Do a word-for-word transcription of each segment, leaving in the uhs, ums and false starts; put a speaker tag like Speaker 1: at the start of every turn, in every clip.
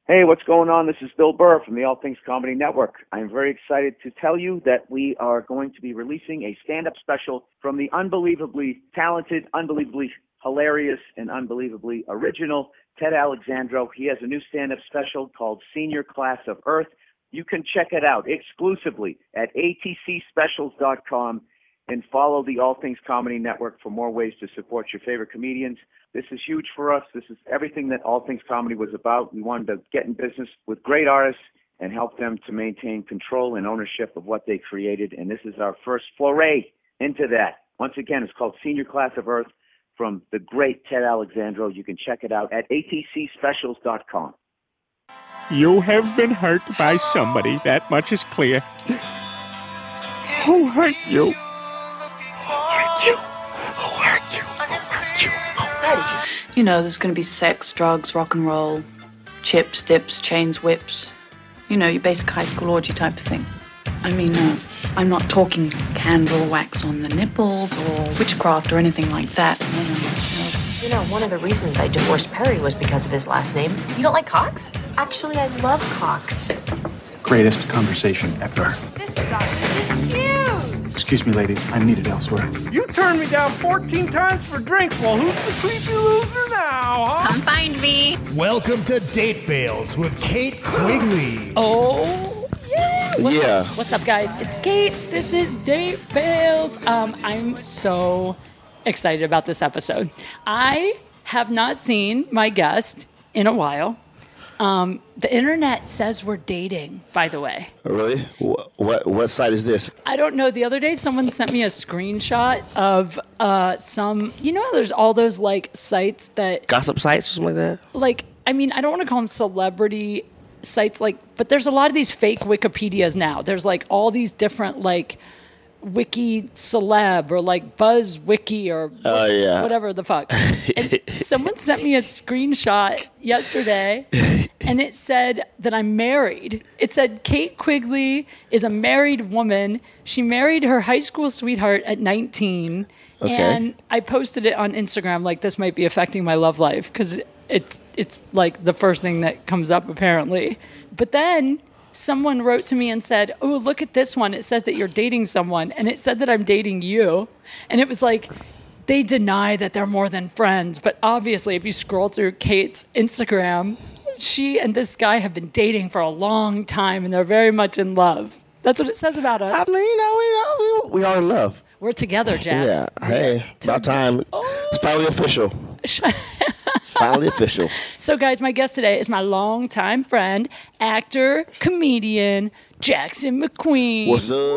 Speaker 1: Hey, what's going on? This is Bill Burr from the All Things Comedy Network. I'm very excited to tell you that we are going to be releasing a stand-up special from the unbelievably talented, unbelievably hilarious, and unbelievably original Ted Alexandro. He has a new stand-up special called Senior Class of Earth. You can check it out exclusively at A T C specials dot com and follow the All Things Comedy Network for more ways to support your favorite comedians. This is huge for us. This is everything that All Things Comedy was about. We wanted to get in business with great artists and help them to maintain control and ownership of what they created. And this is our first foray into that. Once again, it's called Senior Class of Earth from the great Ted Alexandro. You can check it out at A T C specials dot com.
Speaker 2: You have been hurt by somebody. That much is clear. Who hurt you? Who hurt you? Who hurt you? Who hurt you? Who hurt you?
Speaker 3: You know, there's going to be sex, drugs, rock and roll, chips, dips, chains, whips. You know, your basic high school orgy type of thing. I mean, uh, I'm not talking candle wax on the nipples or witchcraft or anything like that. No, no, no.
Speaker 4: You know, one of the reasons I divorced Perry was because of his last name. You don't like Cox? Actually, I love Cox.
Speaker 5: Greatest conversation ever.
Speaker 4: This sausage is huge!
Speaker 5: Excuse me, ladies. I'm needed elsewhere.
Speaker 6: You turned me down fourteen times for drinks. Well, who's the creepy loser now, huh?
Speaker 7: Come find me.
Speaker 8: Welcome to Date Fails with Kate Quigley.
Speaker 7: Oh, yeah. What's
Speaker 9: yeah.
Speaker 7: Up? What's up, guys? It's Kate. This is Date Fails. Um, I'm so excited about this episode. I have not seen my guest in a while. Um, the internet says we're dating, by the way.
Speaker 9: Really? What, what what site is this?
Speaker 7: I don't know. The other day, someone sent me a screenshot of uh, some, you know, there's all those like sites that
Speaker 9: Gossip sites or something like that?
Speaker 7: Like, I mean, I don't want to call them celebrity sites, like, but there's a lot of these fake Wikipedias now. There's like all these different like Wiki celeb or like Buzz Wiki or
Speaker 9: oh, yeah.
Speaker 7: whatever the fuck. And someone sent me a screenshot yesterday and it said that I'm married. It said Kate Quigley is a married woman. She married her high school sweetheart at nineteen. Okay. And I posted it on Instagram like this might be affecting my love life because it's it's like the first thing that comes up apparently. But then someone wrote to me and said, oh, look at this one. It says that you're dating someone. And it said that I'm dating you. And it was like, they deny that they're more than friends. But obviously, if you scroll through Kate's Instagram, she and this guy have been dating for a long time. And they're very much in love. That's what it says about us.
Speaker 9: I mean, you know, we, know, we, we are in love.
Speaker 7: We're together, Jack.
Speaker 9: Yeah. Hey, about time. Oh. It's finally official. It's finally official.
Speaker 7: So, guys, my guest today is my longtime friend, actor, comedian, Jackson McQueen.
Speaker 9: What's up?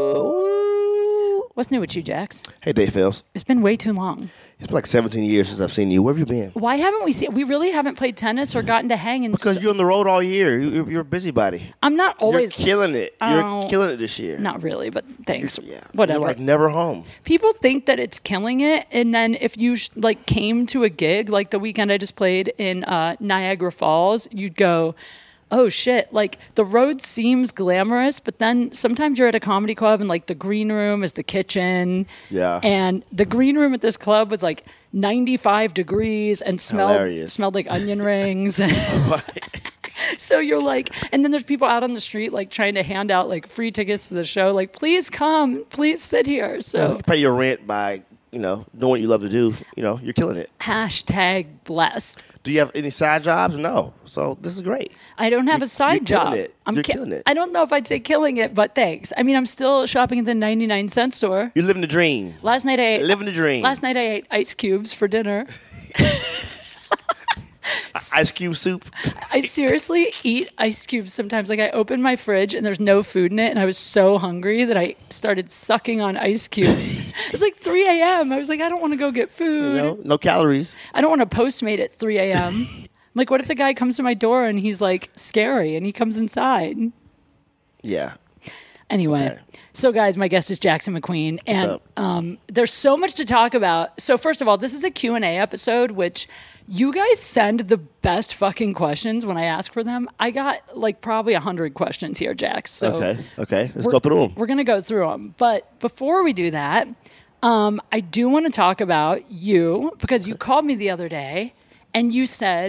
Speaker 9: Woo.
Speaker 7: What's new with you, Jax?
Speaker 9: Hey, Dave Fails.
Speaker 7: It's been way too long.
Speaker 9: It's been like seventeen years since I've seen you. Where have you been?
Speaker 7: Why haven't we seen? We really haven't played tennis or gotten to hang. In
Speaker 9: because so- you're on the road all year. You're, you're a busybody.
Speaker 7: I'm not always.
Speaker 9: You're killing it. You're
Speaker 7: oh,
Speaker 9: killing it this year.
Speaker 7: Not really, but thanks.
Speaker 9: You're, yeah.
Speaker 7: Whatever.
Speaker 9: You're like never home.
Speaker 7: People think that it's killing it, and then if you sh- like came to a gig like the weekend I just played in uh, Niagara Falls, you'd go, oh shit, like the road seems glamorous, but then sometimes you're at a comedy club and like the green room is the kitchen.
Speaker 9: Yeah.
Speaker 7: And the green room at this club was like ninety-five degrees and smelled
Speaker 9: Hilarious.
Speaker 7: smelled like onion rings. So you're like, and then there's people out on the street like trying to hand out like free tickets to the show, like please come, please sit here. So
Speaker 9: yeah, you can pay your rent by, you know, doing what you love to do. You know, you're killing it.
Speaker 7: Hashtag blessed.
Speaker 9: Do you have any side jobs? No. So this is great.
Speaker 7: I don't have
Speaker 9: you're,
Speaker 7: a side
Speaker 9: you're
Speaker 7: job.
Speaker 9: Killing it.
Speaker 7: I'm
Speaker 9: you're
Speaker 7: ki-
Speaker 9: killing it.
Speaker 7: I don't know if I'd say killing it, but thanks. I mean, I'm still shopping at the ninety-nine cent store.
Speaker 9: You're living the dream.
Speaker 7: Last night I ate,
Speaker 9: living the dream.
Speaker 7: Last night I ate ice cubes for dinner.
Speaker 9: Ice cube soup.
Speaker 7: I seriously eat ice cubes sometimes. Like I open my fridge and there's no food in it, and I was so hungry that I started sucking on ice cubes. It's like three a.m. I was like, I don't want to go get food.
Speaker 9: You know, no calories.
Speaker 7: I don't want to Postmate at three a.m. Like, what if the guy comes to my door and he's like scary and he comes inside?
Speaker 9: Yeah.
Speaker 7: Anyway, okay. So guys, my guest is Jackson McQueen, and um, there's so much to talk about. So first of all, this is a Q and A episode, which you guys send the best fucking questions when I ask for them. I got like probably one hundred questions here, Jax. So
Speaker 9: okay, okay, let's go through them.
Speaker 7: We're going to go through them. But before we do that, um, I do want to talk about you, because you called me the other day, and you said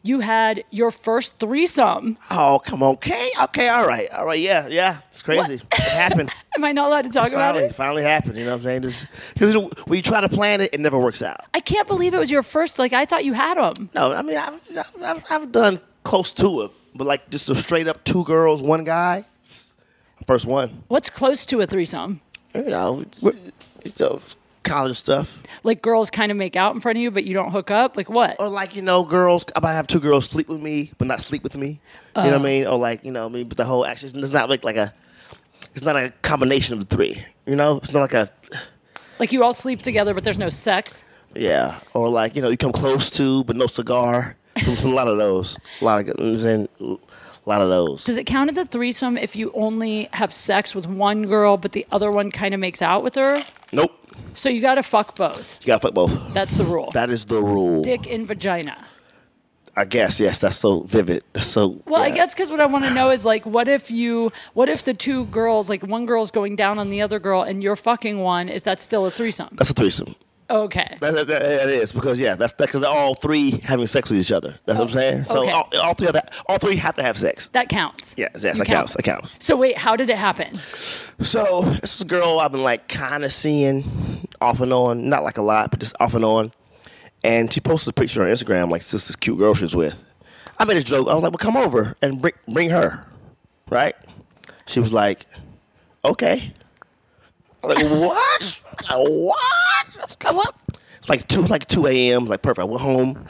Speaker 7: you had your first threesome.
Speaker 9: Oh, come on. Okay, okay, all right. All right, yeah, yeah. It's crazy. It happened.
Speaker 7: Am I not allowed to talk about
Speaker 9: Finally,
Speaker 7: it?
Speaker 9: finally happened, you know what I'm saying? Because when you try to plan it, it never works out.
Speaker 7: I can't believe it was your first. Like, I thought you had them.
Speaker 9: No, I mean, I've, I've, I've done close to it, but like just a straight up two girls, one guy, first one.
Speaker 7: What's close to a threesome?
Speaker 9: You know, it's, it's uh, college stuff.
Speaker 7: Like girls kind of make out in front of you, but you don't hook up? Like what?
Speaker 9: Or like, you know, girls, I might have two girls sleep with me, but not sleep with me. You know what I mean? Or like, you know, I mean, but the whole action, it's not like, like a, it's not a combination of the three. You know? It's not like a...
Speaker 7: Like you all sleep together, but there's no sex?
Speaker 9: Yeah. Or like, you know, you come close to, but no cigar. There's a lot of those. A lot of, you know what I'm saying? A lot of those.
Speaker 7: Does it count as a threesome if you only have sex with one girl, but the other one kind of makes out with her?
Speaker 9: Nope.
Speaker 7: So you got to fuck both.
Speaker 9: You got to fuck both.
Speaker 7: That's the rule.
Speaker 9: That is the rule.
Speaker 7: Dick in vagina.
Speaker 9: I guess, yes. That's so vivid. That's so...
Speaker 7: Well,
Speaker 9: yeah.
Speaker 7: I guess because what I want to know is, like, what if you, what if the two girls, like, one girl's going down on the other girl and you're fucking one, is that still a threesome?
Speaker 9: That's a threesome.
Speaker 7: Okay.
Speaker 9: That, that, that, that is, because, yeah, that's because they're all three having sex with each other. That's what I'm saying? So
Speaker 7: Okay.
Speaker 9: all, all, three of that, all three have to have sex.
Speaker 7: That counts.
Speaker 9: Yeah, yes,
Speaker 7: You
Speaker 9: that
Speaker 7: count.
Speaker 9: counts. That counts.
Speaker 7: So wait, how did it happen?
Speaker 9: So this is a girl I've been, like, kind of seeing off and on. Not, like, a lot, but just off and on. And she posted a picture on Instagram, like, just this cute girl she was with. I made a joke. I was like, well, come over and bring, bring her, right? She was like, okay. I was like, what? What? Let's come up. It's like two, like two a.m. Like, perfect. I went home.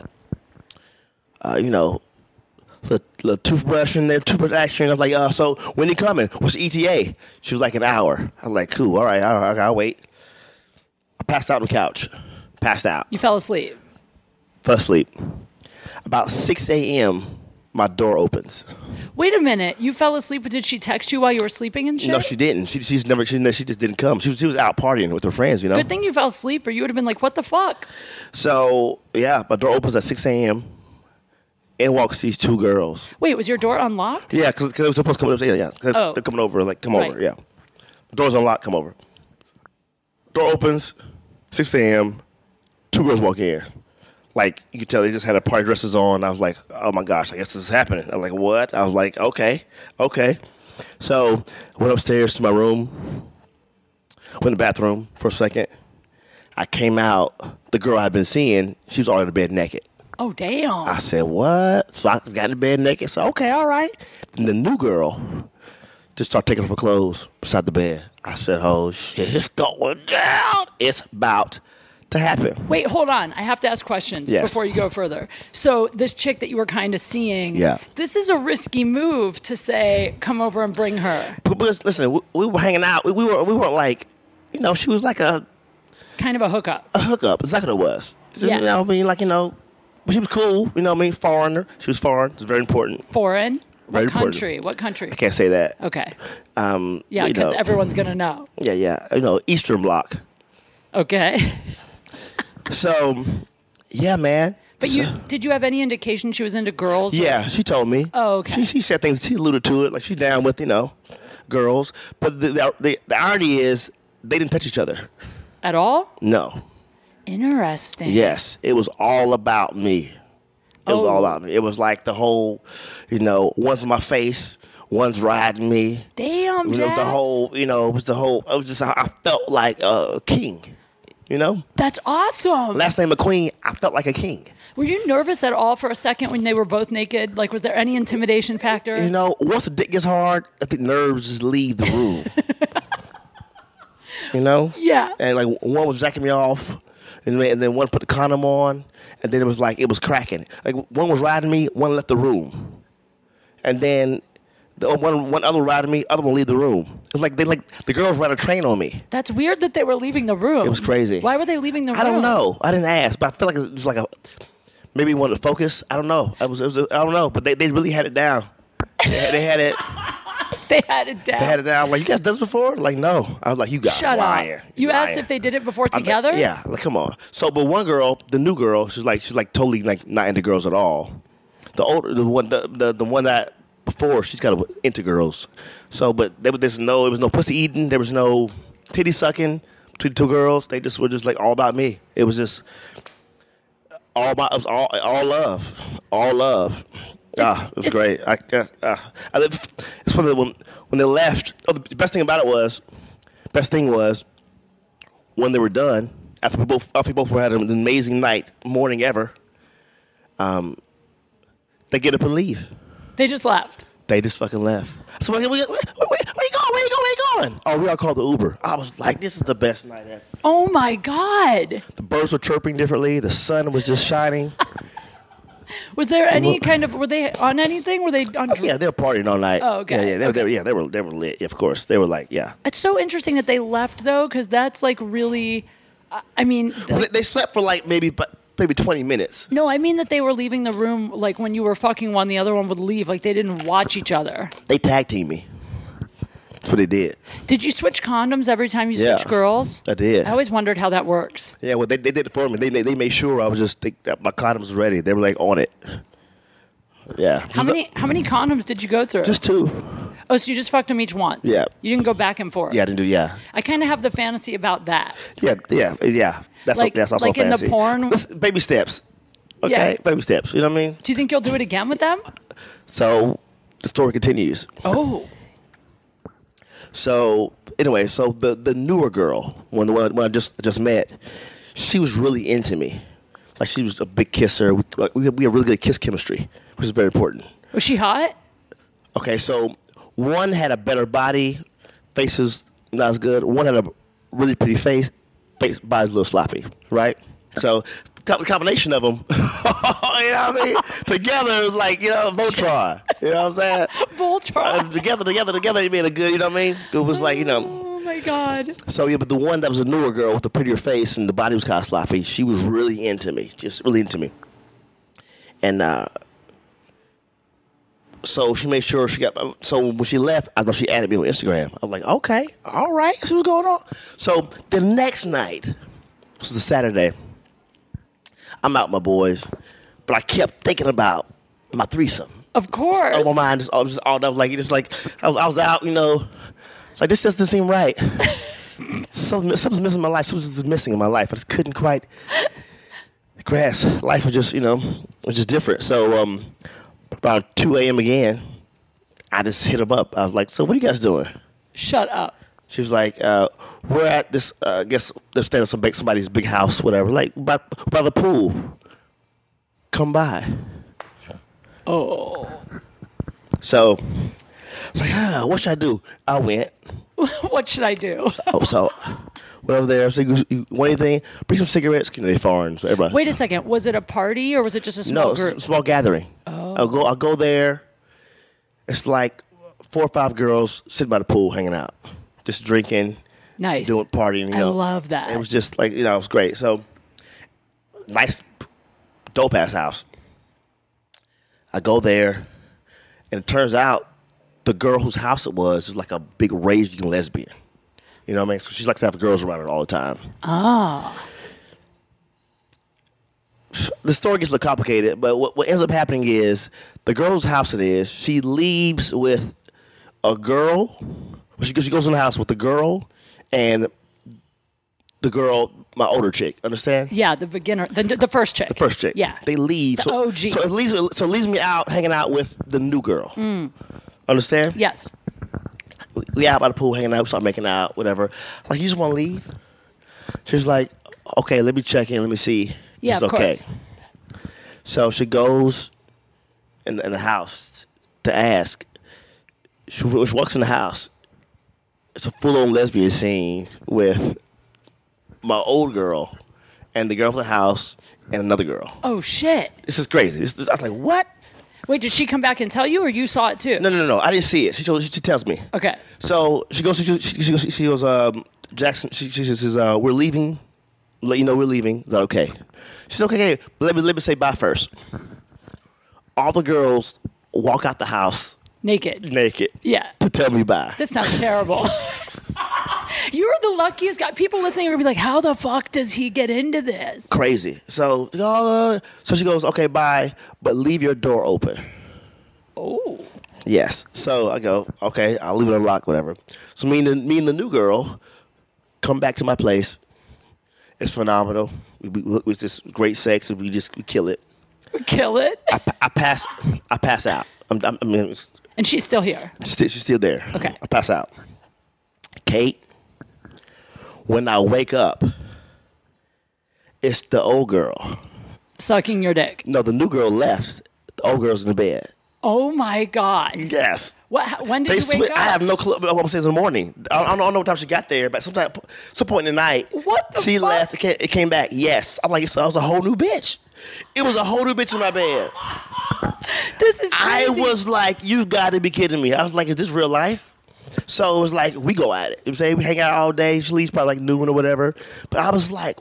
Speaker 9: Uh, you know, little, little toothbrush in there, toothbrush action. I was like, uh, so when you coming? What's the E T A? She was like, an hour. I was like, cool. All right, all right, I'll wait. I passed out on the couch. Passed out.
Speaker 7: You fell asleep.
Speaker 9: Fell asleep. About six a.m., my door opens.
Speaker 7: Wait a minute. You fell asleep, but did she text you while you were sleeping and shit?
Speaker 9: No, she didn't. She she's never she, she just didn't come. She was she was out partying with her friends, you know.
Speaker 7: Good thing you fell asleep, or you would have been like, what the fuck?
Speaker 9: So yeah, my door opens at six a.m. In walks these two girls.
Speaker 7: Wait, was your door unlocked?
Speaker 9: Yeah, because it was supposed to come over. Yeah, yeah. 'Cause
Speaker 7: Oh.
Speaker 9: They're coming over. Like, come
Speaker 7: Right.
Speaker 9: over. Yeah. The door's unlocked. Come over. Door opens. six a.m. Two girls walk in. Like, you could tell they just had their party dresses on. I was like, oh, my gosh, I guess this is happening. I was like, what? I was like, okay, okay. So I went upstairs to my room, went in the bathroom for a second. I came out. The girl I'd been seeing, she was already in bed naked.
Speaker 7: Oh, damn.
Speaker 9: I said, what? So I got in bed naked. So, okay, all right. And the new girl just started taking off her clothes beside the bed. I said, oh, shit, it's going down. It's about to happen.
Speaker 7: Wait, hold on. I have to ask questions
Speaker 9: Yes.
Speaker 7: before you go further. So this chick that you were kind of seeing,
Speaker 9: Yeah.
Speaker 7: this is a risky move to say, come over and bring her.
Speaker 9: But, but listen, we, we were hanging out. We, we were we weren't like, you know, she was like a,
Speaker 7: Kind of a hookup.
Speaker 9: a hookup. Exactly what it was. Just,
Speaker 7: Yeah.
Speaker 9: You know, I mean, like, you know, but she was cool. You know what I mean? Foreigner. She was foreign. It's very important.
Speaker 7: Foreign?
Speaker 9: Very
Speaker 7: What
Speaker 9: important.
Speaker 7: country? What country?
Speaker 9: I can't say that.
Speaker 7: Okay.
Speaker 9: Um,
Speaker 7: Yeah,
Speaker 9: you
Speaker 7: because
Speaker 9: know,
Speaker 7: everyone's going to know.
Speaker 9: Yeah, yeah. You know, Eastern Bloc.
Speaker 7: Okay.
Speaker 9: So, yeah, man.
Speaker 7: But
Speaker 9: So-
Speaker 7: you did you have any indication she was into girls? or-
Speaker 9: Yeah, she told me.
Speaker 7: Oh, okay.
Speaker 9: She, she said things. She alluded to it. Like, she's down with, you know, girls. But the, the, the, the irony is they didn't touch each other.
Speaker 7: At all?
Speaker 9: No.
Speaker 7: Interesting.
Speaker 9: Yes. It was all about me. It was
Speaker 7: Oh.
Speaker 9: all about me. It was like the whole, you know, one's in my face, one's riding me.
Speaker 7: Damn,
Speaker 9: You know, the
Speaker 7: Jax.
Speaker 9: whole, you know, it was the whole, it was just, I felt like a king, you know?
Speaker 7: That's awesome.
Speaker 9: Last name McQueen, I felt like a king.
Speaker 7: Were you nervous at all for a second when they were both naked? Like, was there any intimidation factor?
Speaker 9: You know, once the dick gets hard, I think nerves just leave the room. You know?
Speaker 7: Yeah.
Speaker 9: And like one was jacking me off, and then, and then one put the condom on, and then it was like it was cracking. Like one was riding me, one left the room, and then the one one other riding me, other one leave the room. It's like they like the girls ran a train on me.
Speaker 7: That's weird that they were leaving the room.
Speaker 9: It was crazy.
Speaker 7: Why were they leaving the room?
Speaker 9: I don't know. I didn't ask, but I feel like it was like a maybe wanted to focus. I don't know. I was, it was I don't know, but they, they really had it down. They had, they had it.
Speaker 7: They had it down.
Speaker 9: They had it down. Like, you guys done this before? Like, no. I was like, you guys
Speaker 7: Shut
Speaker 9: lying.
Speaker 7: up. You
Speaker 9: lying.
Speaker 7: asked if they did it before
Speaker 9: I'm like,
Speaker 7: together?
Speaker 9: yeah. Like, come on. So, but one girl, the new girl, she's like, she's like totally like not into girls at all. The older, the one, the the, the one that before, she's kind of into girls. So, but there was there's no, there was no pussy eating. There was no titty sucking between the two girls. They just were just like all about me. It was just, all my, it was all, all love, all love. Ah, it was great. I, uh, I, it's funny when when they left. Oh, the best thing about it was, best thing was, when they were done after we both after we both had an amazing night, morning ever. Um, they get up and leave.
Speaker 7: They just left.
Speaker 9: They just fucking left. So where, where, where, where, where you going? Where you going? Where you going? Oh, we all called the Uber. I was like, this is the best night ever.
Speaker 7: Oh my God.
Speaker 9: The birds were chirping differently. The sun was just shining.
Speaker 7: Was there any kind of, were they on anything? Were they on?
Speaker 9: Oh, yeah, they were partying all night.
Speaker 7: Oh, okay.
Speaker 9: Yeah, yeah, they,
Speaker 7: okay.
Speaker 9: They were, yeah, they were, they were lit. Yeah, of course, they were like, yeah.
Speaker 7: It's so interesting that they left though, because that's like really, uh, I mean. The,
Speaker 9: well, they, they slept for like maybe, maybe twenty minutes.
Speaker 7: No, I mean that they were leaving the room like when you were fucking one, the other one would leave. Like they didn't watch each other.
Speaker 9: They tag teamed me. That's what they did.
Speaker 7: Did you switch condoms every time you
Speaker 9: Yeah,
Speaker 7: switch girls?
Speaker 9: I did.
Speaker 7: I always wondered how that works.
Speaker 9: Yeah, well, they, they did it for me. They they made sure I was just they, that my condom was ready. They were like on it. Yeah.
Speaker 7: How many how many condoms did you go through?
Speaker 9: Just two.
Speaker 7: Oh, so you just fucked them each once?
Speaker 9: Yeah.
Speaker 7: You didn't go back and forth?
Speaker 9: Yeah, I didn't do. Yeah.
Speaker 7: I kind of have the fantasy about that.
Speaker 9: Yeah, yeah, yeah. That's
Speaker 7: Like-
Speaker 9: that's also
Speaker 7: like in the
Speaker 9: fancy.
Speaker 7: porn-
Speaker 9: Listen, baby steps. Okay,
Speaker 7: Yeah.
Speaker 9: baby steps. You know what I mean?
Speaker 7: Do you think you'll do it again with them?
Speaker 9: So the story continues.
Speaker 7: Oh.
Speaker 9: So anyway, so the the newer girl, when when, when I just just met, she was really into me. Like she was a big kisser. We we, we had really good kiss chemistry, which is very important.
Speaker 7: Was she hot?
Speaker 9: Okay, so one had a better body, face is not as good. One had a really pretty face, face body's a little sloppy, right? So the combination of them, you know what I mean? Together, like, you know, Voltron. You know what I'm saying?
Speaker 7: Voltron.
Speaker 9: Uh, together, together, together, you made a good, you know what I mean? It was like, you know.
Speaker 7: Oh my God.
Speaker 9: So, yeah, but the one that was a newer girl with the prettier face and the body was kind of sloppy, she was really into me, just really into me. And uh, so she made sure she got, so when she left, I know she added me on Instagram. I was like, okay, all right, see what's going on. So the next night, this was a Saturday, I'm out with my boys, but I kept thinking about my threesome.
Speaker 7: Of course.
Speaker 9: Oh, my mind just, I was just all that was like, just like I was, I was out, you know, like this just doesn't seem right. something, something's missing in my life. Something's missing in my life. I just couldn't quite grasp. Life was just, you know, it was just different. So um, about two a.m. again, I just hit him up. I was like, so what are you guys doing?
Speaker 7: Shut up.
Speaker 9: She was like, uh, we're at this, uh, I guess they're staying at some big, somebody's big house, whatever, like by, by the pool. Come by.
Speaker 7: Oh.
Speaker 9: So, it's like, ah, what should I do? I went.
Speaker 7: What should I do?
Speaker 9: Oh, so, went over there. So, you, you want anything? Bring some cigarettes. You know, they foreign. So everybody.
Speaker 7: Wait a second. Was it a party or was it just a small
Speaker 9: No,
Speaker 7: group?
Speaker 9: it's a small gathering.
Speaker 7: Oh.
Speaker 9: I'll go. I'll go there. It's like four or five girls sitting by the pool, hanging out, just drinking,
Speaker 7: Nice.
Speaker 9: doing partying. You
Speaker 7: I
Speaker 9: know.
Speaker 7: love that.
Speaker 9: It was just like, you know, it was great. So, nice, dope ass house. I go there, and it turns out the girl whose house it was is like a big raging lesbian. You know what I mean? So she likes to have girls around her all the time.
Speaker 7: Ah.
Speaker 9: The story gets a little complicated, but what, what ends up happening is the girl's house it is, she leaves with a girl. She, she goes in the house with the girl and the girl, my older chick. Understand?
Speaker 7: Yeah, the beginner, the, the first chick.
Speaker 9: The first chick.
Speaker 7: Yeah.
Speaker 9: They leave.
Speaker 7: The
Speaker 9: so,
Speaker 7: O G.
Speaker 9: So it leaves. So it leaves me out hanging out with the new girl.
Speaker 7: Mm.
Speaker 9: Understand?
Speaker 7: Yes.
Speaker 9: We, we out by the pool hanging out. We start making out. Whatever. Like, you just want to leave? She's like, okay, let me check in. Let me see.
Speaker 7: Yeah,
Speaker 9: it's
Speaker 7: of
Speaker 9: okay.
Speaker 7: course.
Speaker 9: So she goes in, in the house to ask. She, she walks in the house. It's a full-on lesbian scene with my old girl and the girl from the house and another girl.
Speaker 7: Oh, shit.
Speaker 9: This is crazy. This, this, I was like, what?
Speaker 7: Wait, did she come back and tell you or you saw it too?
Speaker 9: No, no, no, no. I didn't see it. She told, she, she tells me.
Speaker 7: Okay.
Speaker 9: So she goes, she, she, she goes, she goes, um, Jackson, she, she says, uh, we're leaving. Let you know we're leaving. Is that okay? She's okay, okay, but let me, let me say bye first. All the girls walk out the house.
Speaker 7: Naked.
Speaker 9: Naked.
Speaker 7: Yeah.
Speaker 9: To tell me bye.
Speaker 7: This sounds terrible. You're the luckiest guy. People listening are going to be like, how the fuck does he get into this?
Speaker 9: Crazy. So, uh, so she goes, okay, bye, but leave your door open.
Speaker 7: Oh.
Speaker 9: Yes. So I go, okay, I'll leave it unlocked, whatever. So me and the, me and the new girl come back to my place, It's phenomenal. We, we, it's just great sex, and we just we kill it.
Speaker 7: We kill it.
Speaker 9: I, I pass. I pass out. I'm, I'm, I mean, it's,
Speaker 7: and she's still here.
Speaker 9: She's still, she's still there.
Speaker 7: Okay.
Speaker 9: I pass out. Kate, when I wake up, it's the old girl.
Speaker 7: Sucking your dick.
Speaker 9: No, the new girl left. The old girl's in the bed.
Speaker 7: Oh, my God.
Speaker 9: Yes.
Speaker 7: What? When did
Speaker 9: They
Speaker 7: you wake
Speaker 9: swi-
Speaker 7: up?
Speaker 9: I have no clue what I'm saying in the morning. I don't, I don't know what time she got there, but sometime, some point in the night,
Speaker 7: What the
Speaker 9: she
Speaker 7: fuck?
Speaker 9: left. It came, it came back. Yes. I'm like, it's, I was a whole new bitch. It was a whole new bitch in my bed.
Speaker 7: This is
Speaker 9: I
Speaker 7: crazy.
Speaker 9: was like, you got to be kidding me. I was like, is this real life? So it was like, we go at it. You know what I'm saying? We hang out all day. She leaves probably like noon or whatever. But I was like,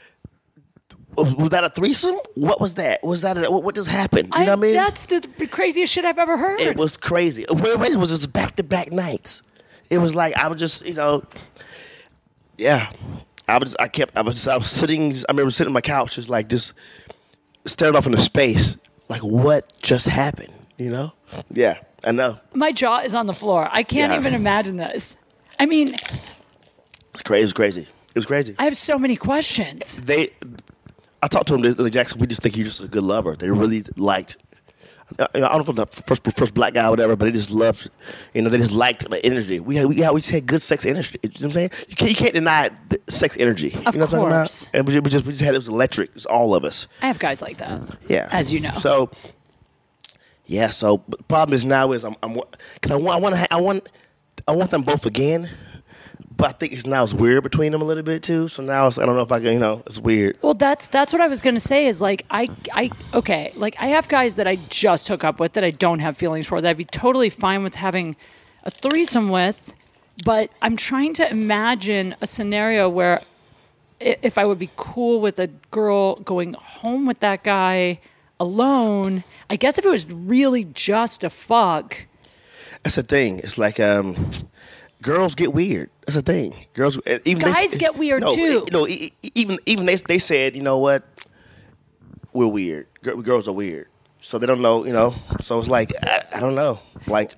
Speaker 9: was, was that a threesome? What was that? Was that a, what, what just happened? You know what I mean?
Speaker 7: That's the craziest shit I've ever heard.
Speaker 9: It was crazy. It was just back-to-back nights. It was like I was just, you know, yeah. I was, I kept, I was, just, I was sitting. I remember sitting on my couch, just like just staring off into space, like what just happened? You know? Yeah, I know.
Speaker 7: My jaw is on the floor. I can't
Speaker 9: Yeah.
Speaker 7: even imagine this. I mean,
Speaker 9: It's crazy. It was crazy. It was crazy.
Speaker 7: I have so many questions.
Speaker 9: They, I talked to them. Like, Jackson, we just think you're just a good lover. They really liked. I don't know if I'm the first first black guy or whatever, but they just loved, you know, they just liked the energy. We had, we had, we just had good sex energy. You know what I'm saying? You can't, you can't deny the sex energy.
Speaker 7: Of
Speaker 9: you know what I'm
Speaker 7: course.
Speaker 9: talking about? And we just, we just we just had it was electric. It was all of us.
Speaker 7: I have guys like that.
Speaker 9: Yeah.
Speaker 7: As you know.
Speaker 9: So, yeah. So but the problem is now is I'm I'm because I want I want to I want I want them both again, but I think it's now it's weird between them a little bit too. So now it's, I don't know if I can, you know, it's weird.
Speaker 7: Well, that's that's what I was gonna say. Is like I I okay, like I have guys that I just hook up with that I don't have feelings for. That I'd be totally fine with having a threesome with, but I'm trying to imagine a scenario where i- if I would be cool with a girl going home with that guy alone. I guess if it was really just a fuck.
Speaker 9: That's the thing. It's like um, girls get weird. That's the thing. Girls, even
Speaker 7: Guys
Speaker 9: they,
Speaker 7: get weird,
Speaker 9: no,
Speaker 7: too.
Speaker 9: You know, e- e- even even they they said, you know what, we're weird. Gir- Girls are weird, so they don't know. You know, so it's like I, I don't know. Like,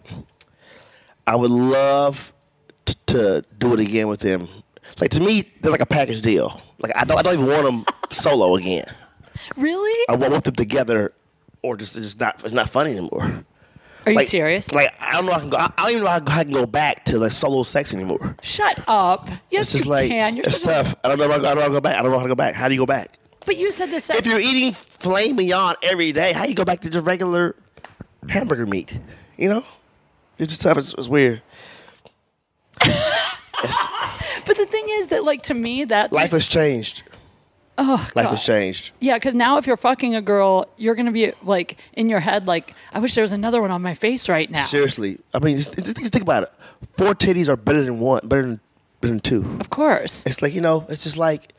Speaker 9: I would love t- to do it again with them. Like to me, they're like a package deal. Like I don't I don't even want them solo again.
Speaker 7: Really?
Speaker 9: I want them together, or just it's just not it's not funny anymore.
Speaker 7: Are you
Speaker 9: Like-
Speaker 7: serious?
Speaker 9: Like I don't know. I can go. I I don't even know how I can go back to like solo sex anymore.
Speaker 7: Shut up. Yes,
Speaker 9: It's just
Speaker 7: you
Speaker 9: like
Speaker 7: can. You're
Speaker 9: it's
Speaker 7: such a-
Speaker 9: tough. I don't know. If I, I don't know how to go back. I don't know how to go back. How do you go back?
Speaker 7: But you said this.
Speaker 9: If you're eating filet mignon every day, how you go back to just regular hamburger meat? You know, it's just tough. It's, it's weird. It's-
Speaker 7: But the thing is that, like, to me, that
Speaker 9: life has changed.
Speaker 7: Oh,
Speaker 9: Life
Speaker 7: God.
Speaker 9: has changed.
Speaker 7: Yeah, because now if you're fucking a girl, you're gonna be like in your head, like, I wish there was another one on my face right now.
Speaker 9: Seriously, I mean, just, just just think about it. Four titties are better than one. Better than better than two.
Speaker 7: Of course.
Speaker 9: It's like, you know, it's just like,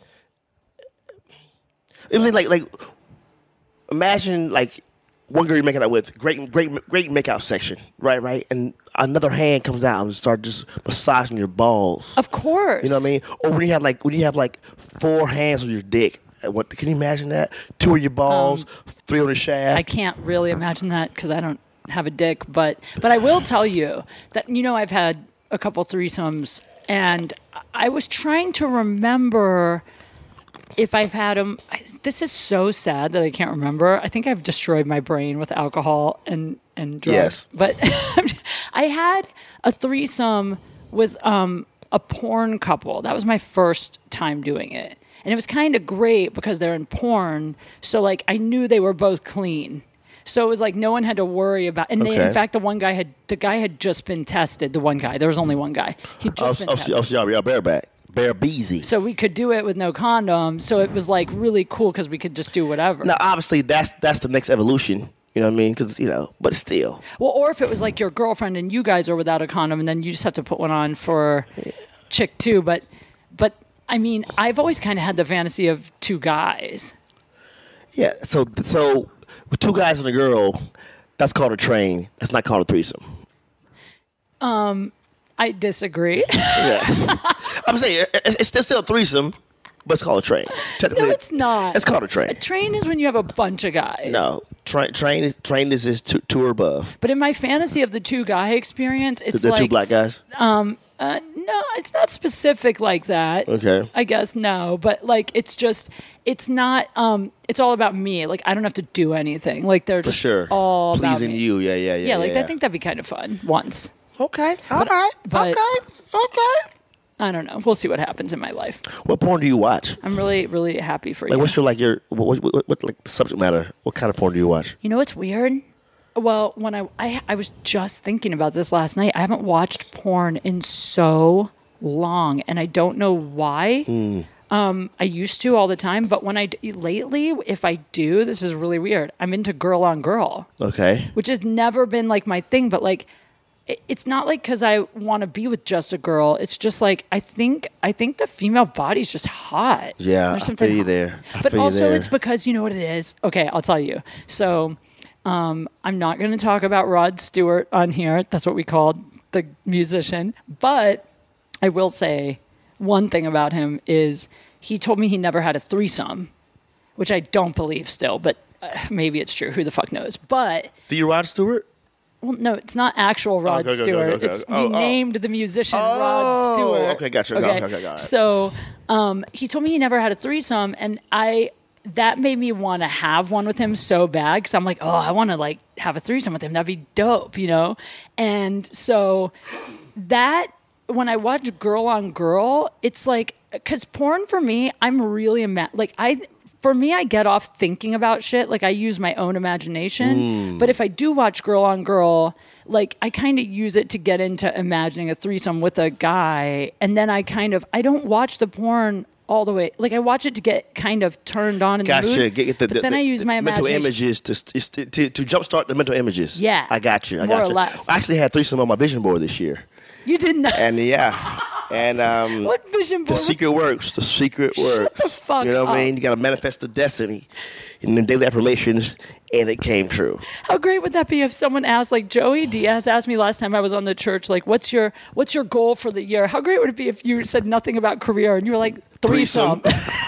Speaker 9: it was like, like, imagine like one girl you're making out with, great, great, great makeout section, right, right, and another hand comes out and start just massaging your balls.
Speaker 7: Of course.
Speaker 9: You know what I mean? Or when you have like when you have like four hands on your dick. What can you imagine that? Two on your balls, three on the shaft.
Speaker 7: I can't really imagine that because I don't have a dick, but but I will tell you that, you know, I've had a couple threesomes, and I was trying to remember if I've had them. I, this is so sad that I can't remember. I think I've destroyed my brain with alcohol and and drugs.
Speaker 9: Yes.
Speaker 7: But I had a threesome with um, a porn couple. That was my first time doing it. And it was kind of great because they're in porn. So, like, I knew they were both clean. So it was like no one had to worry about. And they,
Speaker 9: Okay.
Speaker 7: in fact, the one guy had the guy had just been tested. The one guy, there was only one guy. He'd
Speaker 9: oh,
Speaker 7: just been
Speaker 9: oh,
Speaker 7: tested.
Speaker 9: oh, so y'all, y'all bareback, bare beezy.
Speaker 7: So we could do it with no condom. So it was like really cool because we could just do whatever.
Speaker 9: Now, obviously, that's that's the next evolution. You know what I mean? Because you know, but still,
Speaker 7: Well, or if it was like your girlfriend and you guys are without a condom, and then you just have to put one on for chick two. But, but I mean, I've always kind of had the fantasy of two guys.
Speaker 9: yeah. So so with two guys and a girl, that's called a train. That's not called a threesome.
Speaker 7: I disagree.
Speaker 9: Yeah, I'm saying it's, it's still, still a threesome, but it's called a train. Technically,
Speaker 7: No, it's not.
Speaker 9: It's called a train.
Speaker 7: A train is when you have a bunch of guys.
Speaker 9: No, train train is train is is two, two or above.
Speaker 7: But in my fantasy of the two guy experience,
Speaker 9: The,
Speaker 7: it's
Speaker 9: the
Speaker 7: like
Speaker 9: two black guys.
Speaker 7: Uh, no, it's not specific like that.
Speaker 9: Okay.
Speaker 7: I guess no, but like it's just it's not. Um, it's all about me. Like I don't have to do anything. Like they're
Speaker 9: For
Speaker 7: just
Speaker 9: sure.
Speaker 7: all about
Speaker 9: Pleasing
Speaker 7: me.
Speaker 9: you. Yeah, yeah, yeah.
Speaker 7: Yeah, like
Speaker 9: yeah.
Speaker 7: I think that'd be kind of fun once.
Speaker 9: Okay. All right.
Speaker 7: but-
Speaker 9: okay. Okay.
Speaker 7: I don't know. We'll see what happens in my life.
Speaker 9: What porn do you watch?
Speaker 7: I'm really, really happy for
Speaker 9: Like,
Speaker 7: you.
Speaker 9: what's your like your what, what, what, what like the subject matter? What kind of porn do you watch?
Speaker 7: You know what's weird? Well, when I, I I was just thinking about this last night. I haven't watched porn in so long, and I don't know why.
Speaker 9: Mm.
Speaker 7: Um, I used to all the time, but when I d- lately, if I do, this is really weird. I'm into girl on girl,
Speaker 9: Okay.
Speaker 7: which has never been like my thing. But like, it, it's not like because I want to be with just a girl. It's just like I think I think the female body's just hot.
Speaker 9: Yeah,
Speaker 7: There's
Speaker 9: I
Speaker 7: something
Speaker 9: feel you
Speaker 7: hot.
Speaker 9: there. I
Speaker 7: But
Speaker 9: feel you
Speaker 7: also,
Speaker 9: there.
Speaker 7: it's because you know what it is. Okay, I'll tell you. So. Um, I'm not going to talk about Rod Stewart on here. That's what we called the musician. But I will say one thing about him is he told me he never had a threesome, which I don't believe still, but uh, maybe it's true. Who the fuck knows? But
Speaker 9: The Rod Stewart?
Speaker 7: well, no, it's not actual Rod
Speaker 9: okay, okay,
Speaker 7: Stewart.
Speaker 9: okay, okay.
Speaker 7: It's
Speaker 9: Oh,
Speaker 7: we
Speaker 9: oh.
Speaker 7: named the musician
Speaker 9: Oh,
Speaker 7: Rod Stewart.
Speaker 9: okay, gotcha. Okay, okay, got it.
Speaker 7: So um, he told me he never had a threesome, and I that made me want to have one with him so bad because I'm like, oh, I want to like have a threesome with him. That'd be dope, you know. And so that when I watch Girl on Girl, it's like because porn for me, I'm really ima- like I. For me, I get off thinking about shit. Like I use my own imagination.
Speaker 9: Mm.
Speaker 7: But if I do watch Girl on Girl, like I kind of use it to get into imagining a threesome with a guy. And then I kind of, I don't watch the porn all the way. Like I watch it to get kind of turned on in
Speaker 9: Gotcha.
Speaker 7: the mood.
Speaker 9: Get, get the,
Speaker 7: but
Speaker 9: the,
Speaker 7: then
Speaker 9: the,
Speaker 7: I use
Speaker 9: the
Speaker 7: my
Speaker 9: mental
Speaker 7: imagination.
Speaker 9: images to, to to to jumpstart the mental images.
Speaker 7: Yeah.
Speaker 9: I got you. I
Speaker 7: More
Speaker 9: got
Speaker 7: or
Speaker 9: you.
Speaker 7: less.
Speaker 9: I actually had threesome on my vision board this year,
Speaker 7: You didn't know.
Speaker 9: and yeah, and um,
Speaker 7: What vision
Speaker 9: the
Speaker 7: board?
Speaker 9: secret works. The secret works.
Speaker 7: the fuck
Speaker 9: You know what I
Speaker 7: up.
Speaker 9: mean? You got to manifest the destiny in the daily affirmations, and it came true.
Speaker 7: How great would that be if someone asked, like Joey Diaz asked me last time I was on the church, like, what's your what's your goal for the year? How great would it be if you said nothing about career and you were like, threesome?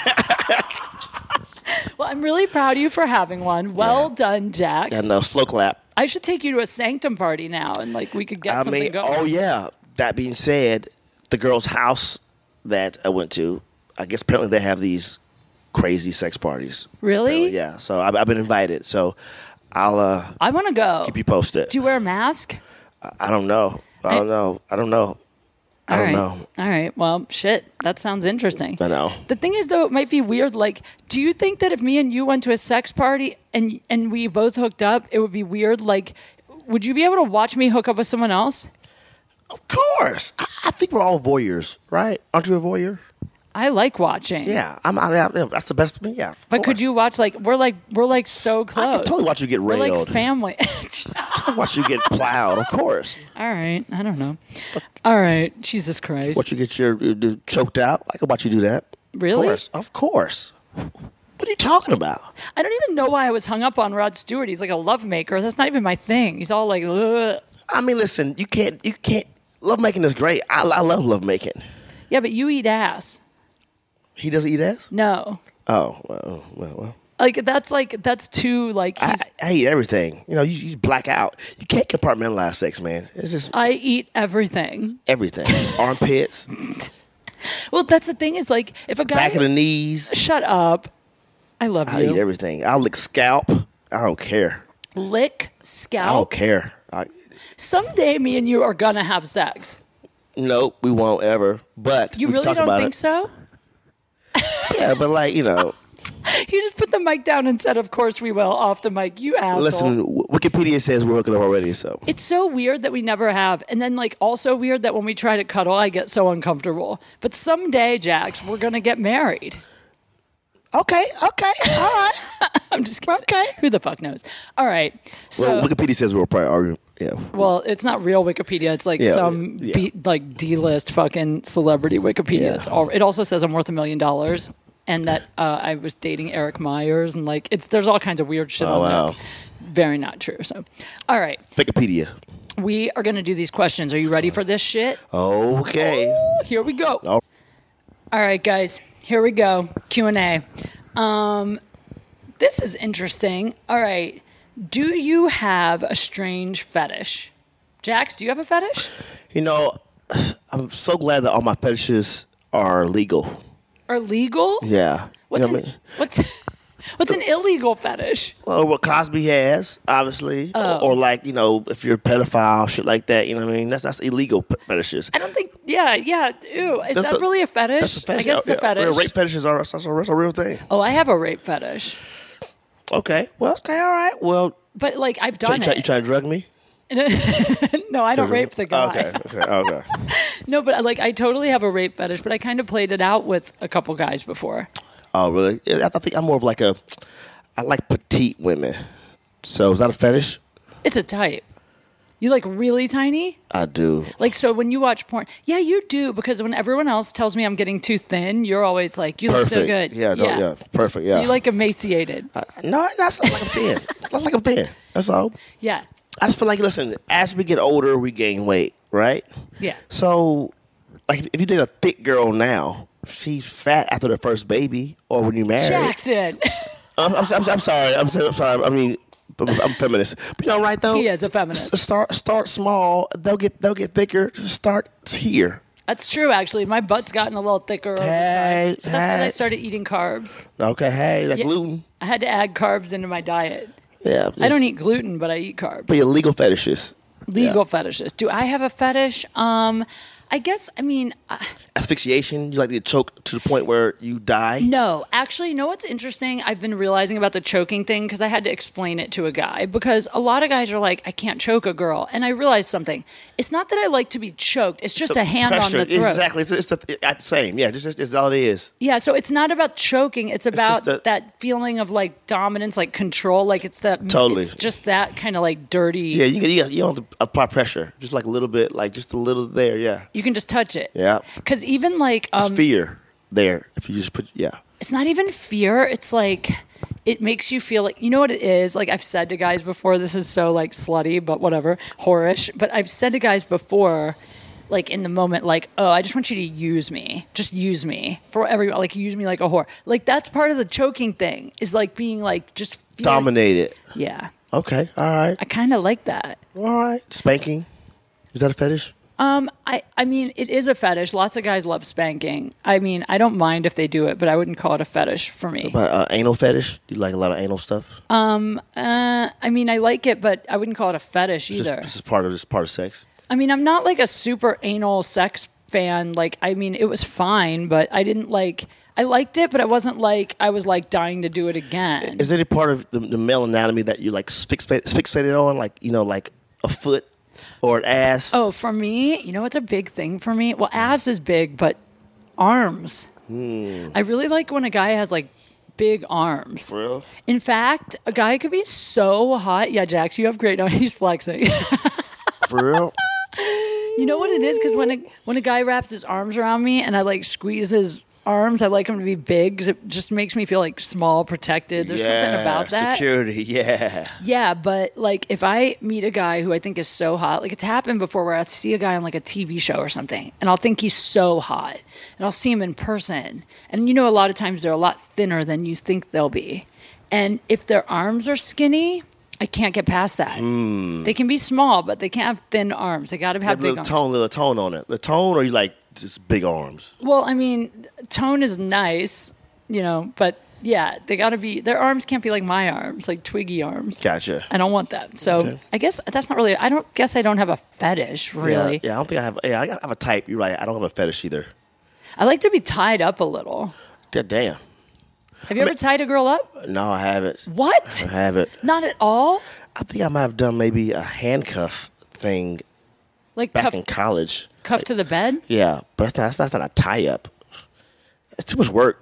Speaker 7: Well, I'm really proud of you for having one. Well
Speaker 9: Yeah.
Speaker 7: done, Jax.
Speaker 9: And uh, slow clap.
Speaker 7: I should take you to a sanctum party now, and like we could get
Speaker 9: I
Speaker 7: something
Speaker 9: mean,
Speaker 7: going.
Speaker 9: oh yeah. That being said, the girl's house that I went to, I guess apparently they have these crazy sex parties.
Speaker 7: Really?
Speaker 9: Apparently, yeah. So I've, I've been invited. So I'll uh,
Speaker 7: I want to go.
Speaker 9: keep you posted.
Speaker 7: Do you wear a mask?
Speaker 9: I, I don't know. I don't know. I don't know. I
Speaker 7: All
Speaker 9: don't
Speaker 7: right.
Speaker 9: know.
Speaker 7: All right. Well, shit. That sounds interesting.
Speaker 9: I know.
Speaker 7: The thing is, though, it might be weird. Like, do you think that if me and you went to a sex party and and we both hooked up, it would be weird? Like, would you be able to watch me hook up with someone else?
Speaker 9: Of course. I, I think we're all voyeurs, right? Aren't you a voyeur?
Speaker 7: I like watching.
Speaker 9: Yeah. I'm. I, I, that's the best. Yeah. of
Speaker 7: But could
Speaker 9: course.
Speaker 7: you watch like we're like we're like so close?
Speaker 9: I could totally watch you get
Speaker 7: We're like
Speaker 9: railed.
Speaker 7: family.
Speaker 9: I watch you get plowed. Of course.
Speaker 7: All right. I don't know. All right. Jesus Christ.
Speaker 9: Watch you get your uh, choked out. I could watch you do that.
Speaker 7: Really?
Speaker 9: Of course. Of course. What are you talking about?
Speaker 7: I don't even know why I was hung up on Rod Stewart. He's like a lovemaker. That's not even my thing. He's all like, ugh.
Speaker 9: I mean, listen. You can't. You can't. Love making is great. I, I love love making.
Speaker 7: Yeah, but you eat ass.
Speaker 9: He doesn't eat ass.
Speaker 7: No.
Speaker 9: Oh well. Well. well.
Speaker 7: Like that's like that's too like
Speaker 9: I,
Speaker 7: he's,
Speaker 9: I eat everything. You know, you, you black out. You can't compartmentalize sex, man. It's just
Speaker 7: I eat everything.
Speaker 9: everything. Armpits,
Speaker 7: Well, that's the thing is like if a guy
Speaker 9: back of the knees.
Speaker 7: shut up. I love
Speaker 9: I
Speaker 7: you.
Speaker 9: eat everything. I'll lick scalp. I don't care.
Speaker 7: Lick
Speaker 9: I don't
Speaker 7: scalp.
Speaker 9: care. I,
Speaker 7: Someday me and you are gonna have sex.
Speaker 9: nope, we won't ever. But
Speaker 7: You
Speaker 9: we can
Speaker 7: really
Speaker 9: talk
Speaker 7: don't
Speaker 9: about
Speaker 7: think
Speaker 9: it.
Speaker 7: so?
Speaker 9: Yeah, but like you know,
Speaker 7: You just put the mic down and said, "Of course we will." Off the mic, you asshole.
Speaker 9: listen. W- Wikipedia says we're hooking up already. So
Speaker 7: It's so weird that we never have. And then, like, also weird that when we try to cuddle, I get so uncomfortable. But someday, Jax, we're going to get married.
Speaker 9: okay, okay, all right.
Speaker 7: I'm just kidding. Okay. Who the fuck knows? All right. So,
Speaker 9: Well,
Speaker 7: well,
Speaker 9: Wikipedia says we're probably arguing. Yeah.
Speaker 7: it's not real Wikipedia. It's like
Speaker 9: Yeah,
Speaker 7: some,
Speaker 9: yeah.
Speaker 7: B, like, D-list fucking celebrity Wikipedia.
Speaker 9: Yeah.
Speaker 7: It's all, it also says I'm worth a million dollars. And that uh, I was dating Eric Myers. And, like, it's there's all kinds of weird shit
Speaker 9: Oh,
Speaker 7: on
Speaker 9: wow.
Speaker 7: that. It's very not true. So, all right.
Speaker 9: Wikipedia.
Speaker 7: We are going to do these questions. Are you ready for this shit?
Speaker 9: Okay.
Speaker 7: Ooh, here we go.
Speaker 9: All
Speaker 7: All right, guys, here we go. Q and A. Um, this is interesting. All right. Do you have a strange fetish? Jax, do you have a fetish?
Speaker 9: You know, I'm so glad that all my fetishes are legal.
Speaker 7: Are legal?
Speaker 9: Yeah.
Speaker 7: What's
Speaker 9: you know
Speaker 7: an,
Speaker 9: what I mean?
Speaker 7: what's what's an illegal fetish?
Speaker 9: Well, what Cosby has, obviously,
Speaker 7: Oh.
Speaker 9: or, or like you know, if you're a pedophile, shit like that. You know what I mean? That's that's illegal p- fetishes.
Speaker 7: I don't think. Yeah, yeah. Ew, is
Speaker 9: That's
Speaker 7: that
Speaker 9: the-
Speaker 7: really a fetish?
Speaker 9: That's a fetish.
Speaker 7: I guess it's a
Speaker 9: Yeah,
Speaker 7: fetish.
Speaker 9: yeah, rape fetishes are that's a, that's a real thing.
Speaker 7: Oh, I have a rape fetish,
Speaker 9: Okay. Well, okay. All right. Well,
Speaker 7: but like I've
Speaker 9: you,
Speaker 7: done
Speaker 9: try,
Speaker 7: it.
Speaker 9: you trying to drug me?
Speaker 7: No, I don't rape the guy.
Speaker 9: Okay. Okay. Okay.
Speaker 7: No, but like I totally have a rape fetish, but I kind of played it out with a couple guys before.
Speaker 9: Oh, really? Yeah, I think I'm more of like a. I like petite women. So is that a fetish?
Speaker 7: It's a type. You like really tiny?
Speaker 9: I do.
Speaker 7: Like, so when you watch porn, yeah, you do, because when everyone else tells me I'm getting too thin, you're always like, you
Speaker 9: Perfect.
Speaker 7: look so good.
Speaker 9: Yeah. Yeah. yeah. Perfect. Yeah.
Speaker 7: You like emaciated.
Speaker 9: Uh, no, that's not like I'm thin. Not like I'm thin. That's all.
Speaker 7: Yeah.
Speaker 9: I just feel like, listen, as we get older, we gain weight, right?
Speaker 7: Yeah.
Speaker 9: So, like, if you date a thick girl now, she's fat after the first baby, or when you marry.
Speaker 7: Jackson.
Speaker 9: I'm, I'm, I'm, I'm sorry. I'm, so- I'm sorry. I mean, I'm, I'm feminist. But you know, right though.
Speaker 7: He is a feminist.
Speaker 9: S- Start, start small. They'll get, they'll get thicker. Just start here.
Speaker 7: That's true, actually. My butt's gotten a little thicker over
Speaker 9: Hey,
Speaker 7: time. But that's because I
Speaker 9: hey.
Speaker 7: started eating carbs.
Speaker 9: Okay. Hey, that
Speaker 7: Yeah.
Speaker 9: gluten.
Speaker 7: I had to add carbs into my diet.
Speaker 9: Yeah.
Speaker 7: I don't eat gluten, but I eat carbs.
Speaker 9: But your legal fetishes.
Speaker 7: Legal
Speaker 9: Yeah.
Speaker 7: fetishes. Do I have a fetish? Um, I guess, I mean, uh,
Speaker 9: Asphyxiation. You like to choke to the point where you die.
Speaker 7: no. Actually, you know what's interesting? I've been realizing about the choking thing because I had to explain it to a guy, because a lot of guys are like, I can't choke a girl. And I realized something. It's not that I like to be choked. It's just a hand
Speaker 9: Pressure.
Speaker 7: on the throat.
Speaker 9: Exactly. It's, it's the, it's the same. Yeah. Just, just it's all it is.
Speaker 7: Yeah, so it's not about choking. It's about
Speaker 9: just that-
Speaker 7: that feeling of like dominance, like control. Like it's that.
Speaker 9: Totally.
Speaker 7: It's just that kind of like dirty.
Speaker 9: Yeah, you can, you, you don't have to apply pressure, just like a little bit, like just a little there. Yeah,
Speaker 7: You can just touch it.
Speaker 9: yeah.
Speaker 7: Because even like
Speaker 9: It's
Speaker 7: um,
Speaker 9: fear there if you just put. Yeah,
Speaker 7: it's not even fear. It's like it makes you feel like, you know what it is? Like I've said to guys before, this is so like slutty, but whatever, whorish. But I've said to guys before, like in the moment, like, oh, I just want you to use me. Just use me for every, like use me like a whore. Like that's part of the choking thing, is like being like just feel
Speaker 9: dominated.
Speaker 7: Yeah.
Speaker 9: Okay, all right,
Speaker 7: I kind of like that.
Speaker 9: all right. Spanking, is that a fetish?
Speaker 7: Um, I, I mean, it is a fetish. Lots of guys love spanking. I mean, I don't mind if they do it, but I wouldn't call it a fetish for me.
Speaker 9: But uh, anal fetish? Do you like a lot of anal stuff?
Speaker 7: Uh, I mean, I like it, but I wouldn't call it a fetish
Speaker 9: This,
Speaker 7: either.
Speaker 9: this is part of this part of sex.
Speaker 7: I mean, I'm not like a super anal sex fan. Like, I mean, it was fine, but I didn't like. I liked it, but it wasn't like I was like dying to do it again.
Speaker 9: Is there any part of the, the male anatomy that you like fixated, fixated on, like you know, like a foot or an ass?
Speaker 7: Oh, for me, you know what's a big thing for me? Well, ass is big, but arms.
Speaker 9: Hmm.
Speaker 7: I really like when a guy has like big arms.
Speaker 9: For real?
Speaker 7: In fact, a guy could be so hot. Yeah, Jax, you have great. No, he's flexing.
Speaker 9: For real?
Speaker 7: You know what it is? Because when a, when a guy wraps his arms around me and I like squeeze his arms, I like them to be big because it just makes me feel like small, protected. There's
Speaker 9: yeah,
Speaker 7: something about that.
Speaker 9: security. Yeah.
Speaker 7: Yeah, but like if I meet a guy who I think is so hot, like it's happened before where I see a guy on like a T V show or something and I'll think he's so hot and I'll see him in person. And you know, a lot of times they're a lot thinner than you think they'll be. And if their arms are skinny, I can't get past that.
Speaker 9: Mm.
Speaker 7: They can be small, but they can't have thin arms. They got to have
Speaker 9: Have a
Speaker 7: big
Speaker 9: little
Speaker 7: arms.
Speaker 9: tone, little tone on it. The tone, or you like just big arms?
Speaker 7: Well, I mean, tone is nice, you know, but yeah, they got to be, their arms can't be like my arms, like twiggy arms.
Speaker 9: Gotcha.
Speaker 7: I don't want that. So
Speaker 9: Okay.
Speaker 7: I guess that's not really, I don't guess I don't have a fetish, really.
Speaker 9: Yeah, yeah, I don't think I have. Yeah, I have a type. You're right. I don't have a fetish either.
Speaker 7: I like to be tied up a little.
Speaker 9: God damn.
Speaker 7: Have you ever tied a girl up?
Speaker 9: No, I haven't.
Speaker 7: What?
Speaker 9: I haven't.
Speaker 7: Not at all?
Speaker 9: I think I might have done maybe a handcuff thing
Speaker 7: Like
Speaker 9: back
Speaker 7: cuff,
Speaker 9: in college.
Speaker 7: cuff to the bed?
Speaker 9: Yeah, but that's not, that's not, that's not a tie up. It's too much work.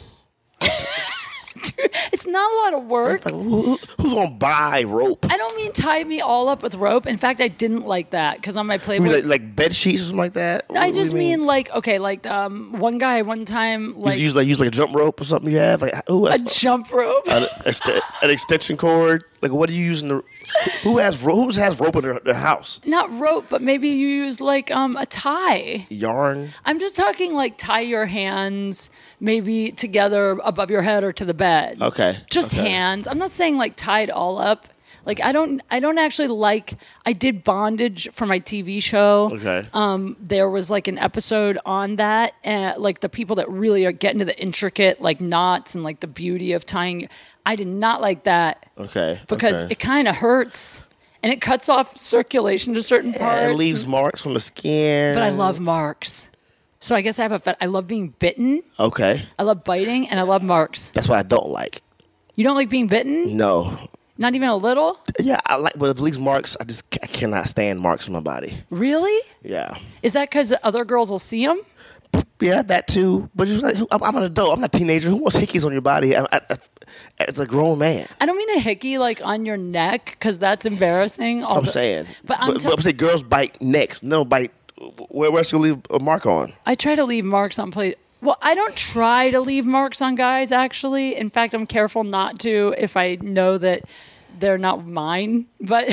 Speaker 7: It's not a lot of work.
Speaker 9: Like, who, who- who's gonna buy rope?
Speaker 7: I don't mean tie me all up with rope. In fact, I didn't like that because on my
Speaker 9: You
Speaker 7: Playboy.
Speaker 9: mean like, like bed sheets or something like that? What
Speaker 7: I
Speaker 9: do you
Speaker 7: just mean? like, okay, like um, one guy one time, like
Speaker 9: use, use like use like a jump rope or something you have. Like who
Speaker 7: a
Speaker 9: has,
Speaker 7: jump rope.
Speaker 9: an, ext- an extension cord? Like what are you using? The, who has ro- who has rope in their, their house?
Speaker 7: Not rope, but maybe you use like um a tie.
Speaker 9: Yarn.
Speaker 7: I'm just talking like tie your hands maybe together above your head or to the bed.
Speaker 9: Okay.
Speaker 7: Just
Speaker 9: okay.
Speaker 7: hands. I'm not saying like tied all up. Like I don't I don't actually like I did bondage for my T V show.
Speaker 9: Okay.
Speaker 7: Um there was like an episode on that and like the people that really are getting to the intricate like knots and like the beauty of tying. I did not like that.
Speaker 9: Okay.
Speaker 7: Because
Speaker 9: okay.
Speaker 7: it kind of hurts and it cuts off circulation to certain parts.
Speaker 9: Yeah, it leaves marks on the skin.
Speaker 7: But I love marks. So I guess I have a fet- I love being bitten.
Speaker 9: Okay.
Speaker 7: I love biting and I love marks.
Speaker 9: That's what I don't like.
Speaker 7: You don't like being bitten?
Speaker 9: No.
Speaker 7: Not even a little?
Speaker 9: Yeah, I like, but if it leaves marks, I just I cannot stand marks on my body.
Speaker 7: Really?
Speaker 9: Yeah.
Speaker 7: Is that because other girls will see them?
Speaker 9: Yeah, that too. But just like, I'm, I'm an adult. I'm not a teenager. Who wants hickeys on your body? I, I, I, as a grown man.
Speaker 7: I don't mean a hickey like on your neck because that's embarrassing.
Speaker 9: That's what I'm saying.
Speaker 7: But I'm,
Speaker 9: but,
Speaker 7: t-
Speaker 9: but I'm saying girls bite necks. No, bite. Where, where's you leave a mark on?
Speaker 7: I try to leave marks on place. Well, I don't try to leave marks on guys, actually. In fact, I'm careful not to if I know that they're not mine. But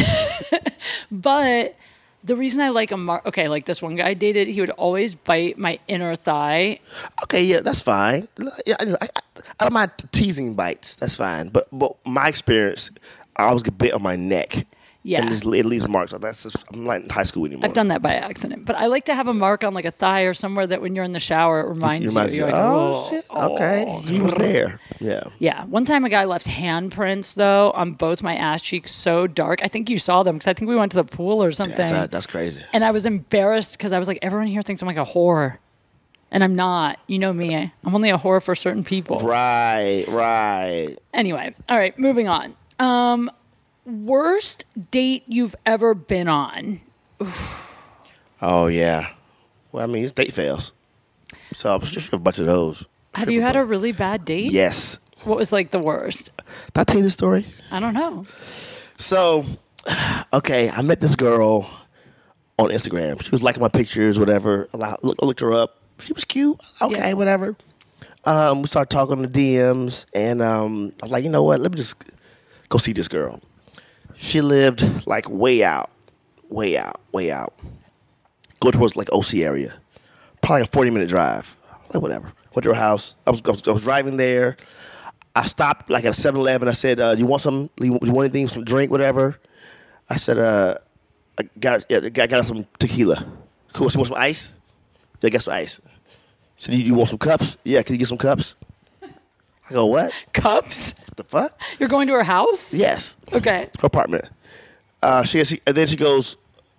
Speaker 7: but the reason I like a mark, okay, like this one guy I dated, he would always bite my inner thigh.
Speaker 9: Okay, yeah, that's fine. Yeah, I, I, I don't mind teasing bites. That's fine. But but my experience, I always get bit on my neck.
Speaker 7: Yeah.
Speaker 9: And just, it leaves marks. That's just, I'm not in high school anymore.
Speaker 7: I've done that by accident. But I like to have a mark on like a thigh or somewhere that when you're in the shower, it reminds you.
Speaker 9: Reminds you,
Speaker 7: You're like,
Speaker 9: oh,
Speaker 7: oh,
Speaker 9: shit.
Speaker 7: oh.
Speaker 9: Okay. He was there. Yeah.
Speaker 7: Yeah. One time a guy left handprints, though, on both my ass cheeks so dark. I think you saw them because I think we went to the pool or something.
Speaker 9: That's, uh, that's crazy.
Speaker 7: And I was embarrassed because I was like, everyone here thinks I'm like a whore. And I'm not. You know me. I'm only a whore for certain people.
Speaker 9: Right, right.
Speaker 7: Anyway. All right. Moving on. Um, worst date you've ever been on? Oof.
Speaker 9: Oh, yeah. Well, I mean, it's date fails. So I'm just a bunch of those.
Speaker 7: Have you had a really bad date?
Speaker 9: Yes.
Speaker 7: What was like the worst?
Speaker 9: Did I tell you this story?
Speaker 7: I don't know.
Speaker 9: So, okay, I met this girl on Instagram. She was liking my pictures, whatever. I looked her up. She was cute. Okay, yeah. Whatever. Um, we started talking on the D Ms, and um, I was like, you know what? Let me just go see this girl. She lived like way out, way out, way out. Go towards like O C area. Probably a forty minute drive. Like whatever. Went to her house. I was, I was, I was driving there. I stopped like at a seven eleven. I said, uh, you want some, you want anything, some drink, whatever? I said, uh, I got, yeah, I got some tequila. Cool, so you want some ice? Yeah, I got some ice. She said, you, you want some cups? Yeah, can you get some cups? I go, what?
Speaker 7: Cups?
Speaker 9: What the fuck?
Speaker 7: You're going to her house?
Speaker 9: Yes.
Speaker 7: Okay.
Speaker 9: Her apartment. Uh, she, she and then she goes,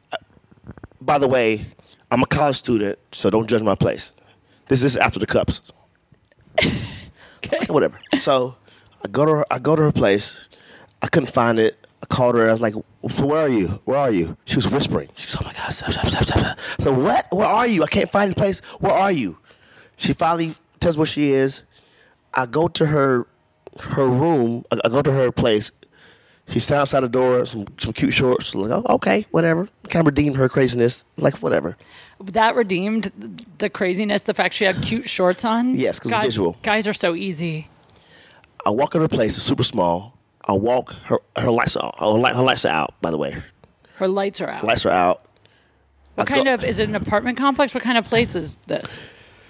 Speaker 9: by the way, I'm a college student, so don't judge my place. This is after the cups.
Speaker 7: Okay.
Speaker 9: Like, whatever. So I go to her, I go to her place. I couldn't find it. I called her. I was like, so where are you? Where are you? She was whispering. She goes, oh my God, stop, stop, stop, stop, stop. So what? Where are you? I can't find the place. Where are you? She finally tells where she is. I go to her her room. I, I go to her place. She stands outside the door, some some cute shorts. Like, oh, okay, whatever. Kind of redeemed her craziness. Like, whatever.
Speaker 7: That redeemed the craziness, the fact she had cute shorts on?
Speaker 9: Yes, because it's visual.
Speaker 7: Guys are so easy.
Speaker 9: I walk in her place. It's super small. I walk. Her her lights are her, light, her lights are out, by the way.
Speaker 7: Her lights are out.
Speaker 9: Lights are out.
Speaker 7: What
Speaker 9: I
Speaker 7: kind
Speaker 9: go,
Speaker 7: of, is it an apartment complex? What kind of place is this?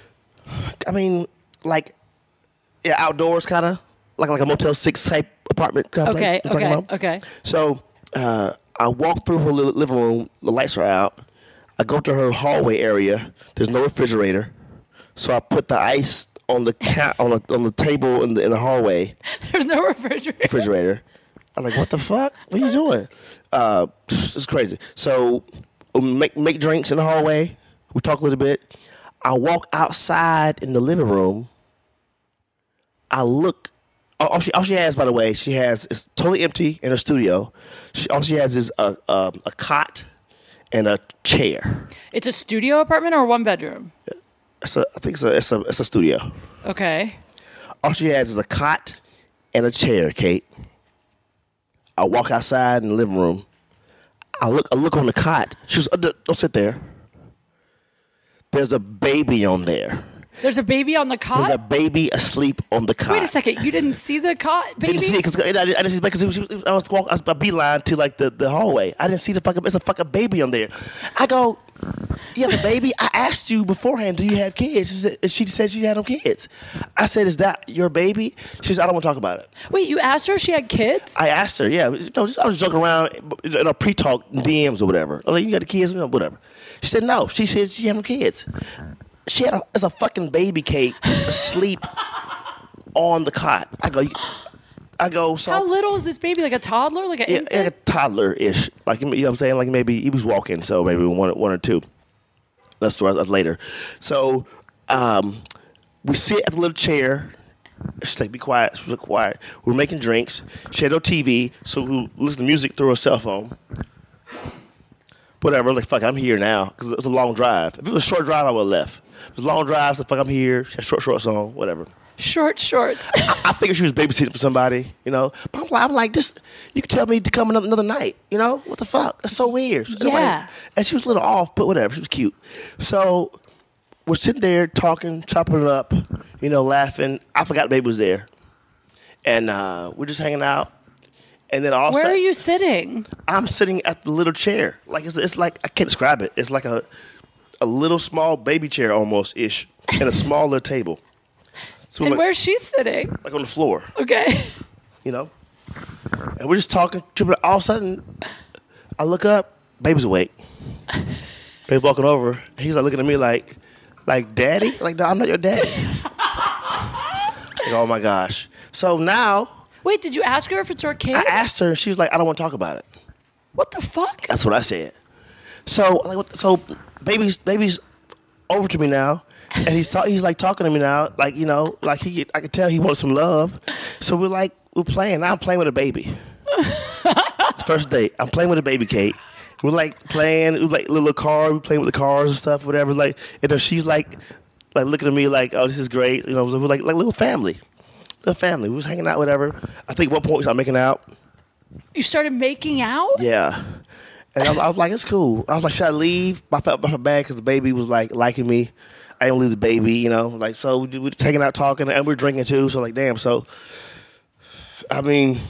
Speaker 9: I mean, like, yeah, outdoors kind of. Like like a Motel six type apartment complex.
Speaker 7: Okay,
Speaker 9: you know
Speaker 7: okay,
Speaker 9: about?
Speaker 7: okay.
Speaker 9: So uh, I walk through her li- living room. The lights are out. I go to her hallway area. There's no refrigerator. So I put the ice on the ca- on the on the table in the in the hallway.
Speaker 7: There's no refrigerator.
Speaker 9: Refrigerator. I'm like, what the fuck? What are you doing? Uh, it's crazy. So we make make drinks in the hallway. We talk a little bit. I walk outside in the living room. I look. All she, all she has, by the way, she has, it's totally empty in her studio. She, all she has is a, a a cot and a chair.
Speaker 7: It's a studio apartment or one bedroom?
Speaker 9: It's a, I think it's a, it's a, it's a studio.
Speaker 7: Okay.
Speaker 9: All she has is a cot and a chair, Kate. I walk outside in the living room. I look, I look on the cot. She goes, oh, don't sit there. There's a baby on there.
Speaker 7: There's a baby on the cot?
Speaker 9: There's a baby asleep on the cot.
Speaker 7: Wait a second. You didn't see the cot, baby?
Speaker 9: Didn't see it because I, I didn't see it because it was, it was, I was walking, I was a beeline to like the, the hallway. I didn't see the fucking, it's a fucking baby on there. I go, you have a baby? I asked you beforehand, do you have kids? She said she, said she had no kids. I said, is that your baby? She said, I don't want to talk about it.
Speaker 7: Wait, you asked her if she had kids?
Speaker 9: I asked her, yeah. No, just, I was joking around in a pre-talk D Ms or whatever. I was like, you got the kids? No, whatever. She said, no. She said she had no kids. She had a, it's a fucking baby Kate asleep on the cot. I go, I go. So
Speaker 7: how little is this baby? Like a toddler? Like a
Speaker 9: yeah, like a toddler-ish. Like, you know what I'm saying? Like maybe he was walking, so maybe one, one or two. That's, that's later. So um, we sit at the little chair. She's like, be quiet. She's like, quiet. We're making drinks. She had no T V, so we listen to music through her cell phone. Whatever. Like, fuck, I'm here now because it was a long drive. If it was a short drive, I would have left. It was a long drive, so fuck, I'm here. She had short shorts on, whatever.
Speaker 7: Short shorts.
Speaker 9: I, I figured she was babysitting for somebody, you know. But I'm like, I'm like, just you can tell me to come another, another night, you know. What the fuck? That's so weird. So anyway,
Speaker 7: yeah.
Speaker 9: And she was a little off, but whatever. She was cute. So we're sitting there talking, chopping it up, you know, laughing. I forgot the baby was there, and uh, we're just hanging out. And then all
Speaker 7: where
Speaker 9: sudden,
Speaker 7: are you sitting?
Speaker 9: I'm sitting at the little chair. Like it's, it's like I can't describe it. It's like a a little small baby chair almost ish, and a small little table. So
Speaker 7: and
Speaker 9: like,
Speaker 7: where's she sitting?
Speaker 9: Like on the floor.
Speaker 7: Okay.
Speaker 9: You know? And we're just talking. All of a sudden, I look up, baby's awake. Baby walking over. He's like looking at me like, like, daddy? Like, no, I'm not your daddy. Like, oh my gosh. So now.
Speaker 7: Wait, did you ask her if it's her kid?
Speaker 9: I asked her, and she was like, I don't want to talk about it.
Speaker 7: What the fuck?
Speaker 9: That's what I said. So, like, what- so baby's baby's over to me now. And he's talk, he's like talking to me now, like, you know, like he I could tell he wants some love. So we're like we're playing. Now I'm playing with a baby. It's first date. I'm playing with a baby, Kate. We're like playing, we're like little car. We're playing with the cars and stuff, whatever. Like, and then she's like, like looking at me like, oh, this is great. You know, we're like like little family, little family. We was hanging out, whatever. I think at one point we started making out.
Speaker 7: You started making out?
Speaker 9: Yeah. And I was, I was like, it's cool. I was like, should I leave? I felt bad because the baby was like liking me. I didn't leave the baby, you know, like, so we we're hanging out talking and we're drinking too. So like, damn. So, I mean,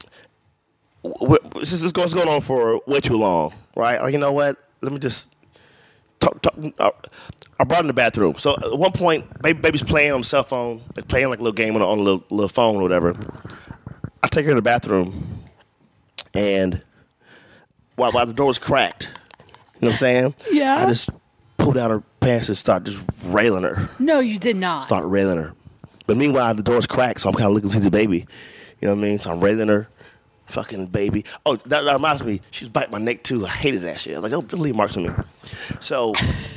Speaker 9: we're, this is going, going on for way too long, right? Like, you know what? Let me just talk. talk uh, I brought her in the bathroom. So at one point, baby, baby's playing on the cell phone, like playing like a little game on, on a little, little phone or whatever. I take her to the bathroom and while, while the door was cracked, you know what I'm saying?
Speaker 7: Yeah.
Speaker 9: I just pulled down her pants and started just railing her.
Speaker 7: No, you did not.
Speaker 9: Started railing her. But meanwhile, the door's cracked, so I'm kind of looking to see the baby. You know what I mean? So I'm railing her. Fucking baby. Oh, that, that reminds me. She was biting my neck, too. I hated that shit. I was like, don't, don't leave marks on me. So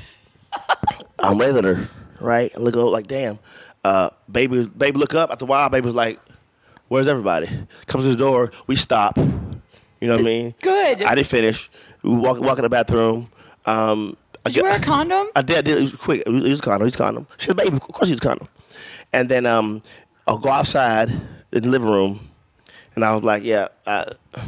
Speaker 9: I'm railing her, right? And look, oh, like, damn. Uh, baby, baby look up. After a while, baby was like, where's everybody? Comes to the door. We stop. You know what I mean?
Speaker 7: Good.
Speaker 9: I didn't finish. We walk, walk in the bathroom. Um,
Speaker 7: Did you wear a condom?
Speaker 9: I did. I did. It was quick. It was, it was a condom. It was a condom. She's a baby. Of course she was a condom. And then um, I'll go outside in the living room, and I was like, yeah, I,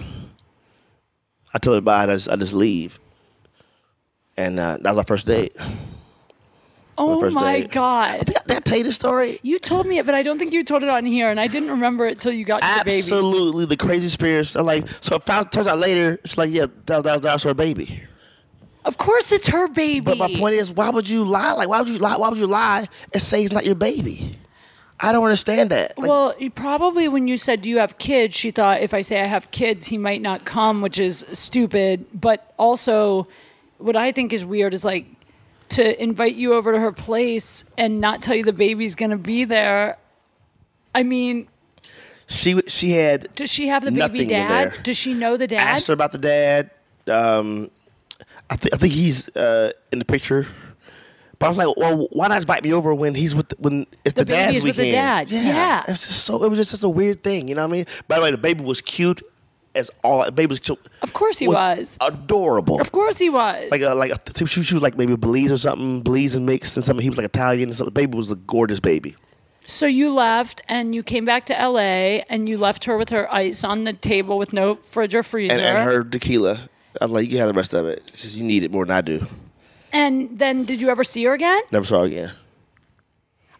Speaker 9: I told her bye, and I just, I just leave. And uh, that was our first date.
Speaker 7: Oh,
Speaker 9: first
Speaker 7: my
Speaker 9: date.
Speaker 7: God.
Speaker 9: Did I, did I tell you the story?
Speaker 7: You told me it, but I don't think you told it on here, and I didn't remember it till you got to the baby.
Speaker 9: Absolutely. The crazy experience. I'm like, so it found, turns out later, it's like, yeah, that, that, that was her baby.
Speaker 7: Of course it's her baby.
Speaker 9: But my point is, why would you lie? Like, why would you lie? Why would you lie and say it's not your baby? I don't understand that. Like,
Speaker 7: well, you probably when you said, do you have kids, she thought if I say I have kids, he might not come, which is stupid. But also, what I think is weird is like to invite you over to her place and not tell you the baby's going to be there. I mean...
Speaker 9: She she had
Speaker 7: Does she have the baby dad? Does she know the dad?
Speaker 9: Asked her about the dad. Um, I, th- I think he's uh, in the picture. But I was like, well, why not invite me over when he's with the, when it's the,
Speaker 7: The
Speaker 9: dad's
Speaker 7: baby is with
Speaker 9: weekend?
Speaker 7: the dad. Yeah.
Speaker 9: It was just so. It was just, just a weird thing, you know what I mean? By the way, the baby was cute as all. The baby was cute.
Speaker 7: Of course he was.
Speaker 9: Adorable.
Speaker 7: Of course he was.
Speaker 9: Like a, like a, she, she was like maybe Belize or something, Belize and mixed and something. He was like Italian and something. The baby was a gorgeous baby.
Speaker 7: So you left and you came back to L A and you left her with her ice on the table with no fridge or freezer.
Speaker 9: And, and her tequila. I was like, you can have the rest of it. She says, you need it more than I do.
Speaker 7: And then did you ever see her again?
Speaker 9: Never saw her again.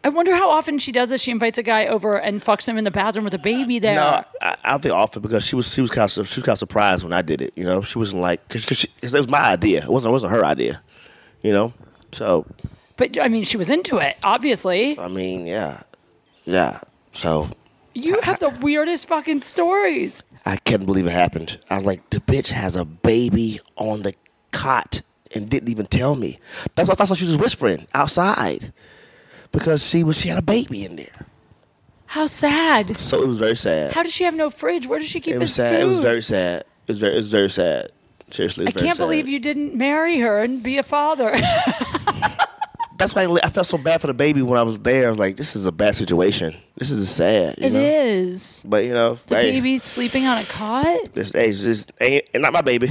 Speaker 7: I wonder how often she does this. She invites a guy over and fucks him in the bathroom with a baby there.
Speaker 9: No, I, I don't think often because she was she was kind of she was kind of surprised when I did it. You know, she wasn't like because it was my idea. It wasn't it wasn't her idea. You know, so.
Speaker 7: But I mean, she was into it. Obviously.
Speaker 9: I mean, yeah, yeah. So.
Speaker 7: You have the weirdest fucking stories.
Speaker 9: I couldn't believe it happened. I was like, the bitch has a baby on the cot and didn't even tell me. That's what, that's what she was whispering outside. Because she was she had a baby in there.
Speaker 7: How sad.
Speaker 9: So it was very sad.
Speaker 7: How does she have no fridge? Where does she keep
Speaker 9: it was
Speaker 7: his
Speaker 9: sad.
Speaker 7: food?
Speaker 9: It was very sad. It was very it was very sad. Seriously, it was
Speaker 7: I
Speaker 9: very
Speaker 7: can't
Speaker 9: sad.
Speaker 7: believe you didn't marry her and be a father.
Speaker 9: That's why I, I felt so bad for the baby when I was there. I was like, this is a bad situation. This is sad. You
Speaker 7: It
Speaker 9: know?
Speaker 7: is.
Speaker 9: But you know,
Speaker 7: The
Speaker 9: hey,
Speaker 7: baby sleeping on a cot?
Speaker 9: This hey, it's just ain't not my baby.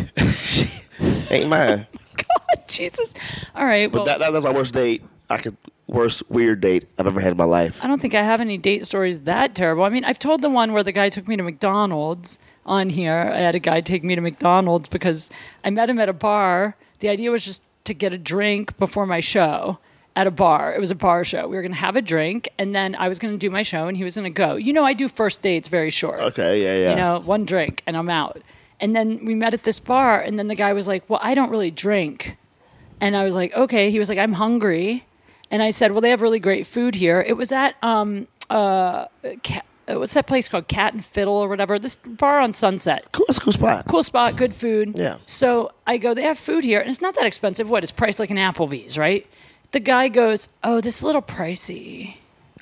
Speaker 9: Ain't mine.
Speaker 7: God, Jesus. All right.
Speaker 9: But
Speaker 7: Well,
Speaker 9: that, that that's my worst date. I could worst weird date I've ever had in my life.
Speaker 7: I don't think I have any date stories that terrible. I mean, I've told the one where the guy took me to McDonald's on here. I had a guy take me to McDonald's because I met him at a bar. The idea was just to get a drink before my show at a bar. It was a bar show. We were going to have a drink, and then I was going to do my show, and he was going to go. You know, I do first dates very short.
Speaker 9: Okay, yeah, yeah.
Speaker 7: You know, one drink, and I'm out. And then we met at this bar, and then the guy was like, well, I don't really drink. And I was like, okay. He was like, I'm hungry. And I said, well, they have really great food here. It was at, um, uh, Cat, what's that place called? Cat and Fiddle or whatever. This bar on Sunset.
Speaker 9: Cool, that's a cool spot.
Speaker 7: Cool spot, good food.
Speaker 9: Yeah.
Speaker 7: So I go, they have food here, and it's not that expensive. What? It's priced like an Applebee's, right? The guy goes, oh, this is a little pricey.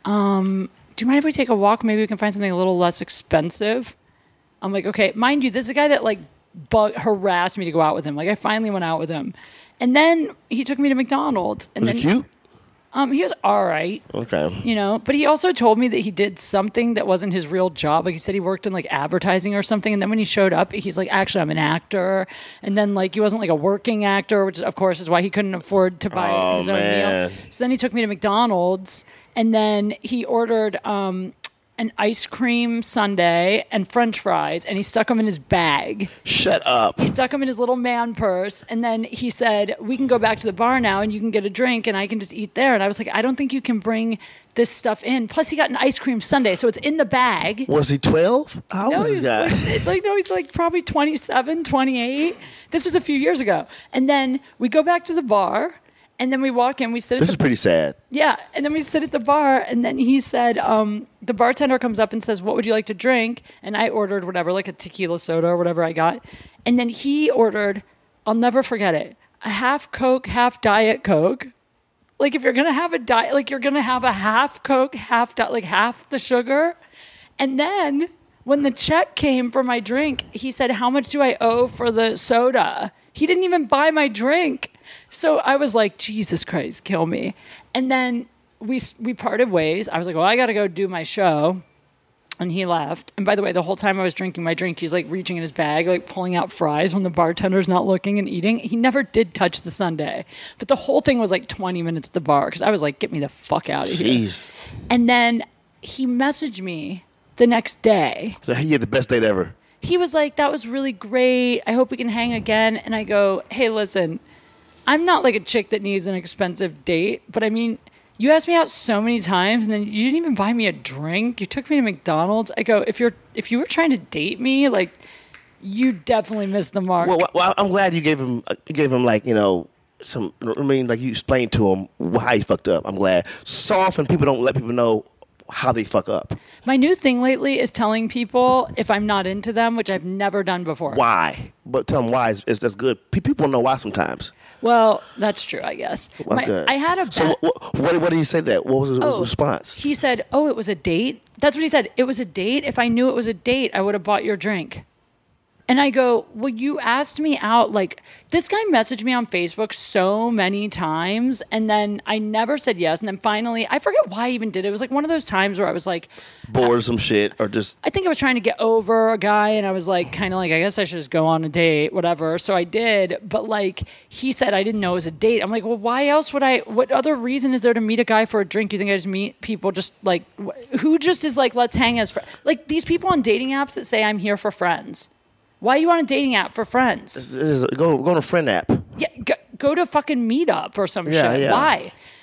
Speaker 7: Um, do you mind if we take a walk? Maybe we can find something a little less expensive. I'm like, okay. Mind you, this is a guy that like bug- harassed me to go out with him. Like I finally went out with him. And then he took me to McDonald's. And
Speaker 9: Was
Speaker 7: then
Speaker 9: he cute?
Speaker 7: Um, he was all right.
Speaker 9: Okay.
Speaker 7: You know, but he also told me that he did something that wasn't his real job. Like he said he worked in like advertising or something. And then when he showed up, he's like, actually, I'm an actor. And then like he wasn't like a working actor, which of course is why he couldn't afford to buy
Speaker 9: Oh,
Speaker 7: his own
Speaker 9: man.
Speaker 7: meal. So then he took me to McDonald's, and then he ordered um, an ice cream sundae and French fries, and he stuck them in his bag.
Speaker 9: Shut up.
Speaker 7: He stuck them in his little man purse, and then he said, we can go back to the bar now and you can get a drink and I can just eat there. And I was like, I don't think you can bring this stuff in. Plus he got an ice cream sundae, so it's in the bag.
Speaker 9: Was he twelve? How old
Speaker 7: No,
Speaker 9: was this
Speaker 7: he's
Speaker 9: guy?
Speaker 7: like, like, no, he's like probably twenty-seven, twenty-eight. This was a few years ago. And then we go back to the bar, and then we walk in, we sit at
Speaker 9: This
Speaker 7: the
Speaker 9: is pretty sad.
Speaker 7: Yeah, and then we sit at the bar, and then he said, um, the bartender comes up and says, what would you like to drink? And I ordered whatever, like a tequila soda or whatever I got. And then he ordered, I'll never forget it, a half Coke, half Diet Coke. Like if you're going to have a diet, like you're going to have a half Coke, half, di- like half the sugar. And then when the check came for my drink, he said, how much do I owe for the soda? He didn't even buy my drink. So I was like, Jesus Christ, kill me. And then we we parted ways. I was like, well, I got to go do my show. And he left. And by the way, the whole time I was drinking my drink, he's like reaching in his bag, like pulling out fries when the bartender's not looking and eating. He never did touch the sundae. But the whole thing was like twenty minutes at the bar because I was like, get me the fuck out of here.
Speaker 9: Jeez.
Speaker 7: And then he messaged me the next day.
Speaker 9: So he had the best date ever.
Speaker 7: He was like, that was really great. I hope we can hang again. And I go, hey, listen, I'm not like a chick that needs an expensive date, but I mean, you asked me out so many times and then you didn't even buy me a drink. You took me to McDonald's. I go, if you're if you were trying to date me, like you definitely missed the mark.
Speaker 9: Well, well, I'm glad you gave him you gave him like, you know, some I mean like you explained to him how he fucked up. I'm glad. So often people don't let people know how they fuck up.
Speaker 7: My new thing lately is telling people if I'm not into them, which I've never done before.
Speaker 9: Why? But tell them why. It's, it's that's good. Pe- People know why sometimes.
Speaker 7: Well, that's true, I guess.
Speaker 9: Well,
Speaker 7: My-
Speaker 9: good.
Speaker 7: I had a bet.
Speaker 9: So what, what, what did he say that? What was his, what was his
Speaker 7: Oh,
Speaker 9: response?
Speaker 7: He said, oh, it was a date? That's what he said. It was a date? If I knew it was a date, I would have bought your drink. And I go, well, you asked me out. Like, this guy messaged me on Facebook so many times, and then I never said yes. And then finally, I forget why I even did it. It was like one of those times where I was like,
Speaker 9: Bored of some shit or just...
Speaker 7: I think I was trying to get over a guy, and I was like, kind of like, I guess I should just go on a date, whatever. So I did. But like, he said I didn't know it was a date. I'm like, well, why else would I? What other reason is there to meet a guy for a drink? You think I just meet people just like, wh- who just is like, let's hang as friends? Like these people on dating apps that say I'm here for friends. Why are you on a dating app for friends?
Speaker 9: This is- Go, go on a friend app.
Speaker 7: Yeah, go, go to fucking Meetup or some
Speaker 9: Yeah,
Speaker 7: shit.
Speaker 9: yeah.
Speaker 7: Why?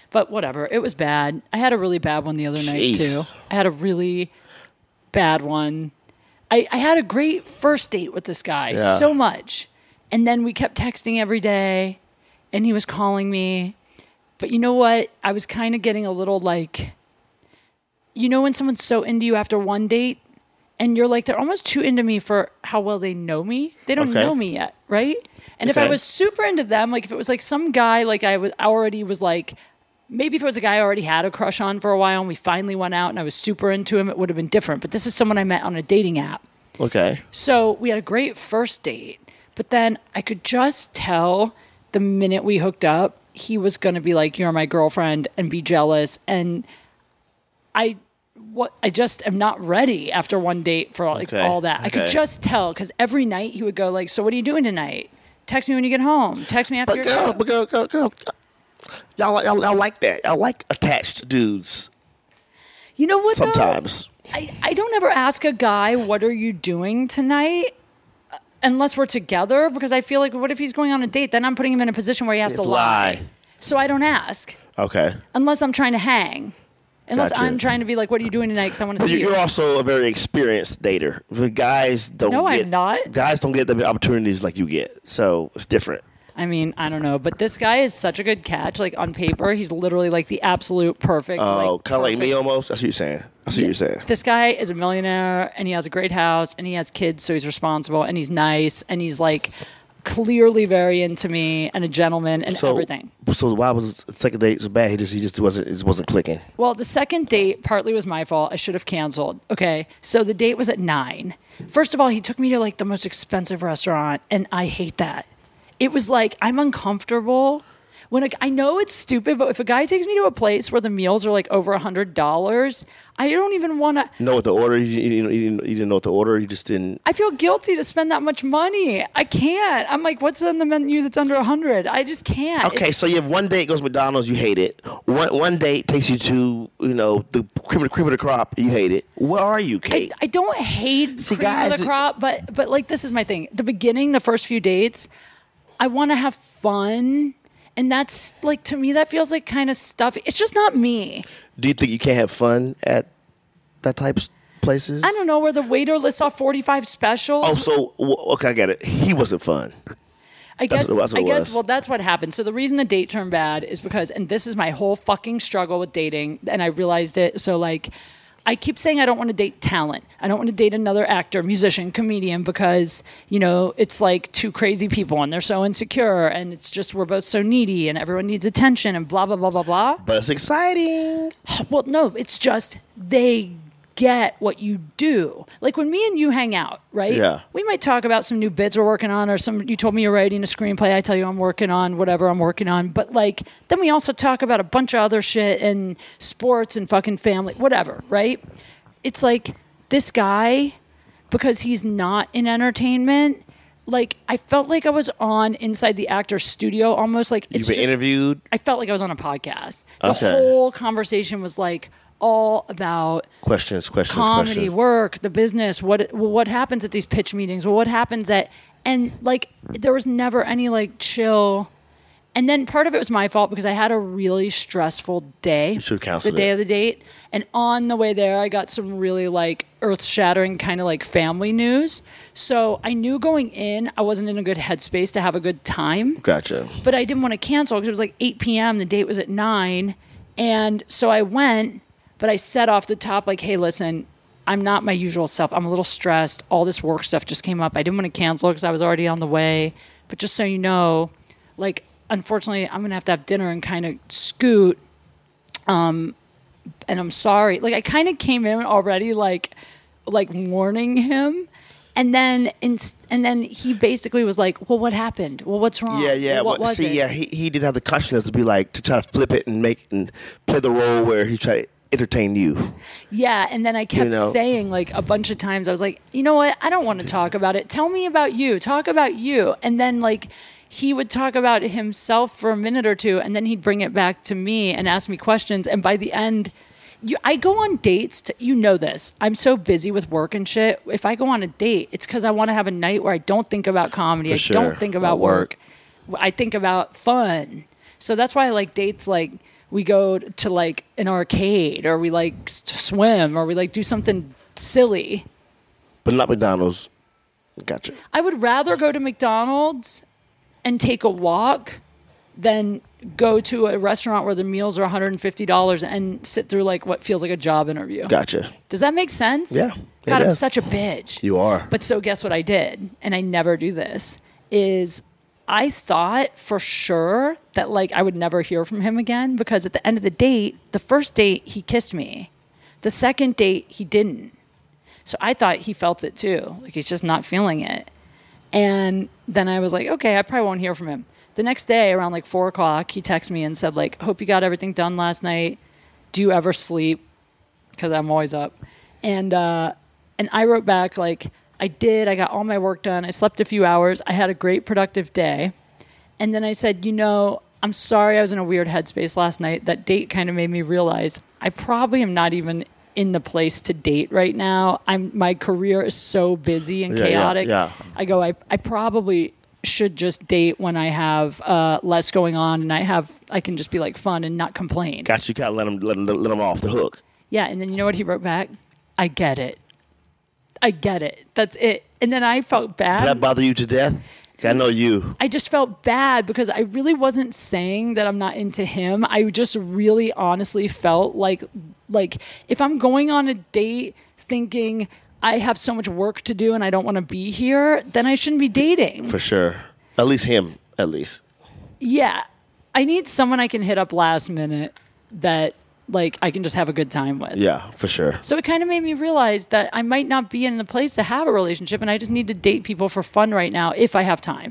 Speaker 7: But whatever. It was bad. I had a really bad one the other night,
Speaker 9: Jeez.
Speaker 7: too. I had a really bad one. I, I had a great first date with this guy,
Speaker 9: Yeah.
Speaker 7: so much. And then we kept texting every day, and he was calling me. But you know what? I was kind of getting a little like, you know when someone's so into you after one date, and you're like, they're almost too into me for how well they know me? They don't
Speaker 9: Okay.
Speaker 7: know me yet, right? And if I
Speaker 9: Okay.
Speaker 7: was super into them, like if it was like some guy, like I was already was like, maybe if it was a guy I already had a crush on for a while and we finally went out and I was super into him, it would have been different. But this is someone I met on a dating app.
Speaker 9: Okay.
Speaker 7: So we had a great first date, but then I could just tell the minute we hooked up, he was going to be like, you're my girlfriend, and be jealous. And I, what, I just am not ready after one date for like
Speaker 9: Okay.
Speaker 7: all that. I could
Speaker 9: Okay.
Speaker 7: just tell because every night he would go like, so what are you doing tonight? Text me when you get home. Text me after
Speaker 9: But
Speaker 7: your
Speaker 9: girl,
Speaker 7: show.
Speaker 9: but girl, girl, girl, y'all, y'all, y'all like that. Y'all like attached dudes
Speaker 7: You know what? though?
Speaker 9: sometimes.
Speaker 7: I, I don't ever ask a guy, what are you doing tonight? uh, Unless we're together, because I feel like, what if he's going on a date? Then I'm putting him in a position where he has to lie.
Speaker 9: Lie.
Speaker 7: So I don't ask,
Speaker 9: Okay.
Speaker 7: unless I'm trying to hang. Unless
Speaker 9: Gotcha.
Speaker 7: I'm trying to be like, what are you doing tonight? Because I want to
Speaker 9: But
Speaker 7: see
Speaker 9: you're
Speaker 7: you.
Speaker 9: also a very experienced dater. The guys don't
Speaker 7: No, I'm
Speaker 9: get,
Speaker 7: not.
Speaker 9: Guys don't get the opportunities like you get. So it's different.
Speaker 7: I mean, I don't know. But this guy is such a good catch. Like, on paper, he's literally like the absolute perfect.
Speaker 9: Oh,
Speaker 7: like,
Speaker 9: kind of like me
Speaker 7: perfect-
Speaker 9: almost. That's what you're saying. That's what you're saying.
Speaker 7: This guy is a millionaire, and he has a great house, and he has kids, so he's responsible, and he's nice, and he's like clearly very into me, and a gentleman, and
Speaker 9: So,
Speaker 7: everything.
Speaker 9: so why was the second date so bad? He just he just wasn't it just wasn't clicking.
Speaker 7: Well, the second date partly was my fault. I should have canceled. Okay. So the date was at nine. First of all, he took me to like the most expensive restaurant, and I hate that. It was like, I'm uncomfortable. When a, I know it's stupid, but if a guy takes me to a place where the meals are like over a hundred dollars, I don't even want to.
Speaker 9: Know what the order? You, you, you, didn't, you didn't know what the order. You just didn't.
Speaker 7: I feel guilty to spend that much money. I can't. I'm like, what's on the menu that's under a hundred? I just can't.
Speaker 9: Okay,
Speaker 7: It's-
Speaker 9: so you have one date goes to McDonald's, you hate it. One one date takes you to you know the cream of, cream of the crop, you hate it. Where are you,
Speaker 7: I,
Speaker 9: Kate?
Speaker 7: I don't hate
Speaker 9: See,
Speaker 7: cream
Speaker 9: guys,
Speaker 7: of the crop, but but like this is my thing. The beginning, the first few dates, I want to have fun, and that's like to me that feels like kind of stuffy. It's just not me.
Speaker 9: Do you think you can't have fun at that type of places?
Speaker 7: I don't know where the waiter lists off forty-five specials.
Speaker 9: Oh, so w- okay, I get it. He wasn't fun.
Speaker 7: I
Speaker 9: That's
Speaker 7: guess
Speaker 9: what- that's what
Speaker 7: I
Speaker 9: it
Speaker 7: guess
Speaker 9: was.
Speaker 7: well that's what happened. So the reason the date turned bad is because, and this is my whole fucking struggle with dating, and I realized it. So like I keep saying I don't want to date talent. I don't want to date another actor, musician, comedian because, you know, it's like two crazy people and they're so insecure and it's just we're both so needy and everyone needs attention and blah blah blah blah blah.
Speaker 9: But it's exciting.
Speaker 7: Well, no, it's just they get what you do. Like when me and you hang out, right?
Speaker 9: Yeah.
Speaker 7: We might talk about some new bits we're working on or some you told me you're writing a screenplay, I tell you I'm working on whatever I'm working on. But like then we also talk about a bunch of other shit and sports and fucking family, whatever, right? It's like this guy, because he's not in entertainment, like I felt like I was on inside the actor's studio almost like it's
Speaker 9: You've been
Speaker 7: just-
Speaker 9: interviewed.
Speaker 7: I felt like I was on a podcast. The
Speaker 9: Okay.
Speaker 7: whole conversation was like all about
Speaker 9: Questions, questions,
Speaker 7: comedy,
Speaker 9: questions.
Speaker 7: work, the business, what well, what happens at these pitch meetings, well, what happens at, and like there was never any like chill. And then part of it was my fault because I had a really stressful day.
Speaker 9: You should have
Speaker 7: the
Speaker 9: counseled
Speaker 7: day
Speaker 9: it.
Speaker 7: of the date, and on the way there, I got some really like earth shattering kind of like family news. So I knew going in, I wasn't in a good headspace to have a good time.
Speaker 9: Gotcha.
Speaker 7: But I didn't want to cancel because it was like eight p.m. The date was at nine. And so I went, but I said off the top, like, hey, listen, I'm not my usual self. I'm a little stressed. All this work stuff just came up. I didn't want to cancel because I was already on the way. But just so you know, like, unfortunately, I'm going to have to have dinner and kind of scoot. Um, and I'm sorry. Like, I kind of came in already, like, like warning him. And then, in, and then he basically was like, "Well, what happened? Well, what's wrong?
Speaker 9: Yeah, yeah.
Speaker 7: Well, what
Speaker 9: well,
Speaker 7: was
Speaker 9: see,
Speaker 7: it?"
Speaker 9: yeah, he, he did have the consciousness to be like to try to flip it and make and play the role where he tried to entertain you.
Speaker 7: Yeah, and then I kept
Speaker 9: You know?
Speaker 7: saying like a bunch of times, I was like, you know what? I don't want to talk about it. Tell me about you. Talk about you. And then like he would talk about himself for a minute or two, and then he'd bring it back to me and ask me questions. And by the end, you, I go on dates. To, you know this. I'm so busy with work and shit. If I go on a date, it's because I want to have a night where I don't think about comedy.
Speaker 9: For
Speaker 7: I
Speaker 9: sure.
Speaker 7: don't think about
Speaker 9: About work.
Speaker 7: work. I think about fun. So that's why I like dates like we go to like an arcade, or we like s- swim, or we like do something silly.
Speaker 9: But not McDonald's. Gotcha.
Speaker 7: I would rather go to McDonald's and take a walk than go to a restaurant where the meals are one hundred fifty dollars and sit through like what feels like a job interview.
Speaker 9: Gotcha.
Speaker 7: Does that make sense?
Speaker 9: Yeah.
Speaker 7: God,
Speaker 9: it
Speaker 7: I'm
Speaker 9: does.
Speaker 7: such a bitch.
Speaker 9: You are.
Speaker 7: But so guess what I did? And I never do this, is I thought for sure that like I would never hear from him again, because at the end of the date, the first date he kissed me. The second date he didn't. So I thought he felt it too. Like he's just not feeling it. And then I was like, okay, I probably won't hear from him. The next day around like four o'clock, he texted me and said like, hope you got everything done last night. Do you ever sleep? Because I'm always up. And, uh, and I wrote back like, I did. I got all my work done. I slept a few hours. I had a great productive day. And then I said, you know, I'm sorry I was in a weird headspace last night. That date kind of made me realize I probably am not even in the place to date right now. I'm my career is so busy and
Speaker 9: Yeah, yeah,
Speaker 7: chaotic.
Speaker 9: yeah.
Speaker 7: I go, I, I probably should just date when I have uh, less going on, and I have I can just be like fun and not complain.
Speaker 9: Gotcha. You gotta let him let him let him off the hook.
Speaker 7: Yeah, and then you know what he wrote back? I get it. I get it. That's it. And then I felt bad.
Speaker 9: Did that bother you to death? I know you.
Speaker 7: I just felt bad because I really wasn't saying that I'm not into him. I just really honestly felt like like if I'm going on a date thinking I have so much work to do and I don't want to be here, then I shouldn't be dating.
Speaker 9: For sure. At least him, at least.
Speaker 7: Yeah. I need someone I can hit up last minute that like I can just have a good time with.
Speaker 9: Yeah, for sure.
Speaker 7: So it kind of made me realize that I might not be in the place to have a relationship, and I just need to date people for fun right now if I have time.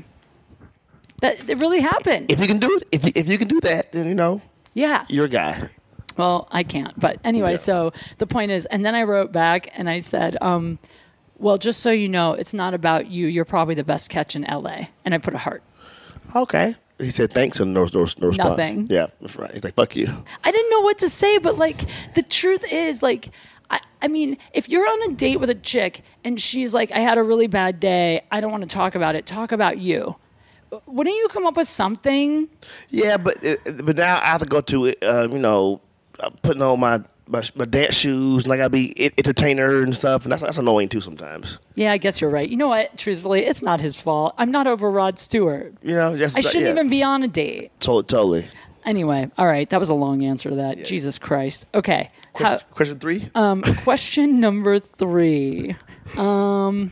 Speaker 7: That it really happened.
Speaker 9: If you can do it, if you, if you can do that, then you know,
Speaker 7: Yeah.
Speaker 9: you're a guy.
Speaker 7: Well, I can't. But anyway,
Speaker 9: Yeah.
Speaker 7: so the point is, and then I wrote back and I said, um, well, just so you know, it's not about you. You're probably the best catch in L A. And I put a heart.
Speaker 9: Okay. He said thanks and no, no, no response.
Speaker 7: Nothing.
Speaker 9: Yeah, that's right. He's like, fuck you.
Speaker 7: I didn't know what to say, but like the truth is, like, I, I mean, if you're on a date with a chick and she's like, I had a really bad day, I don't want to talk about it, talk about you. Wouldn't you come up with something?
Speaker 9: Yeah, but uh, but now I have to go to, uh, you know, uh, putting on my, my my dance shoes, and I gotta be en- entertainer and stuff, and that's that's annoying too sometimes.
Speaker 7: Yeah, I guess you're right. You know what? Truthfully, it's not his fault. I'm not over Rod Stewart.
Speaker 9: You know, just,
Speaker 7: I shouldn't
Speaker 9: yeah.
Speaker 7: even be on a date.
Speaker 9: Totally, totally.
Speaker 7: Anyway, all right. That was a long answer to that. Jesus Christ. Okay.
Speaker 9: Question,
Speaker 7: How-
Speaker 9: question three.
Speaker 7: um, question number three. Um,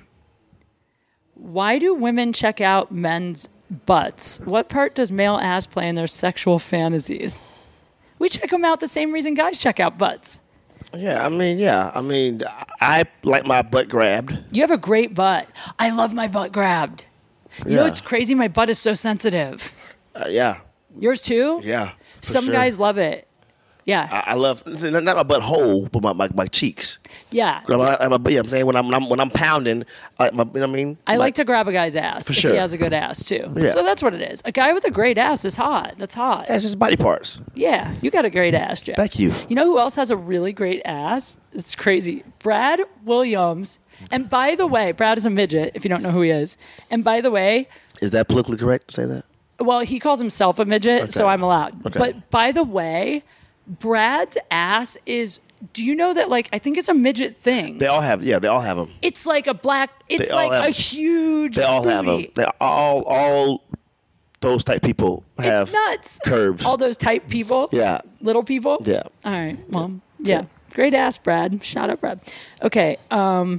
Speaker 7: why do women check out men's butts? What part does male ass play in their sexual fantasies? We check them out the same reason guys check out butts.
Speaker 9: Yeah, I mean, yeah, I mean, I like my butt grabbed.
Speaker 7: You have a great butt. I love my butt grabbed. You know,
Speaker 9: Yeah.
Speaker 7: it's crazy. My butt is so sensitive.
Speaker 9: Uh, yeah,
Speaker 7: Yours too?
Speaker 9: yeah. for
Speaker 7: Some
Speaker 9: sure.
Speaker 7: guys love it. Yeah.
Speaker 9: I, I love not my butt hole, but my my, my cheeks.
Speaker 7: yeah.
Speaker 9: I, I, I, yeah, I'm saying when I'm, when I'm when I'm pounding, I, my, you know what I mean.
Speaker 7: I like to grab a guy's ass
Speaker 9: For
Speaker 7: if
Speaker 9: sure.
Speaker 7: he has a good ass too.
Speaker 9: Yeah.
Speaker 7: So that's what it is. A guy with a great ass is hot. That's hot.
Speaker 9: Yeah, it's just body parts.
Speaker 7: Yeah, you got a great ass, Jeff.
Speaker 9: Thank you.
Speaker 7: You know who else has a really great ass? It's crazy. Brad Williams. And by the way, Brad is a midget, if you don't know who he is. And by the way,
Speaker 9: Is that politically correct to say that?
Speaker 7: well, he calls himself a midget,
Speaker 9: Okay.
Speaker 7: so I'm allowed.
Speaker 9: Okay.
Speaker 7: But by the way, Brad's ass is, do you know that, like, I think it's a midget thing.
Speaker 9: They all have. Yeah, they all have them.
Speaker 7: It's like a black, it's
Speaker 9: They all
Speaker 7: like
Speaker 9: have-
Speaker 7: a huge
Speaker 9: They all have them.
Speaker 7: booty.
Speaker 9: They all all those type people have
Speaker 7: It's nuts.
Speaker 9: curves.
Speaker 7: All those type people.
Speaker 9: Yeah.
Speaker 7: Little people.
Speaker 9: Yeah.
Speaker 7: All right. Well, yeah. Great ass, Brad. Shout out, Brad. Okay. Um.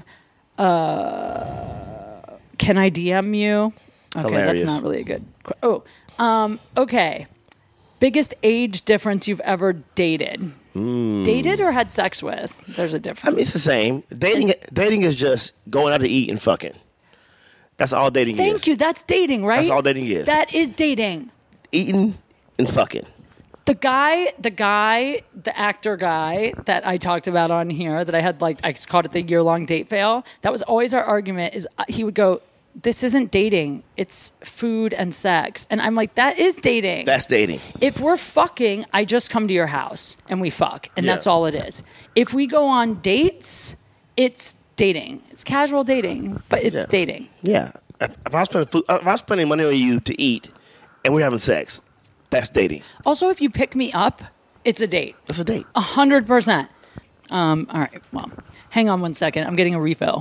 Speaker 7: Uh. Can I D M you? Okay,
Speaker 9: Hilarious.
Speaker 7: that's not really a good. qu- Oh. Um. Okay. Biggest age difference you've ever dated? Dated or had sex with? There's a difference.
Speaker 9: Hmm. I mean, it's the same. Dating dating is just going out to eat and fucking. That's all dating is.
Speaker 7: Thank you. That's dating, right?
Speaker 9: That's all dating is.
Speaker 7: That is dating.
Speaker 9: Eating and fucking.
Speaker 7: The guy, the guy, the actor guy that I talked about on here, that I had like, I called it the year long date fail. That was always our argument. Is uh, he would go, "This isn't dating. It's food and sex," and I'm like, "That is dating.
Speaker 9: That's dating.
Speaker 7: If we're fucking, I just come to your house and we fuck, and
Speaker 9: Yeah.
Speaker 7: that's all it is. If we go on dates, it's dating. It's casual dating, but it's
Speaker 9: Yeah.
Speaker 7: dating.
Speaker 9: Yeah. If if I'm spending food, if I'm spending money on you to eat, and we're having sex, that's dating.
Speaker 7: Also, if you pick me up It's a date.
Speaker 9: It's a date.
Speaker 7: A hundred percent. Um, all right. Well, hang on one second. I'm getting a refill.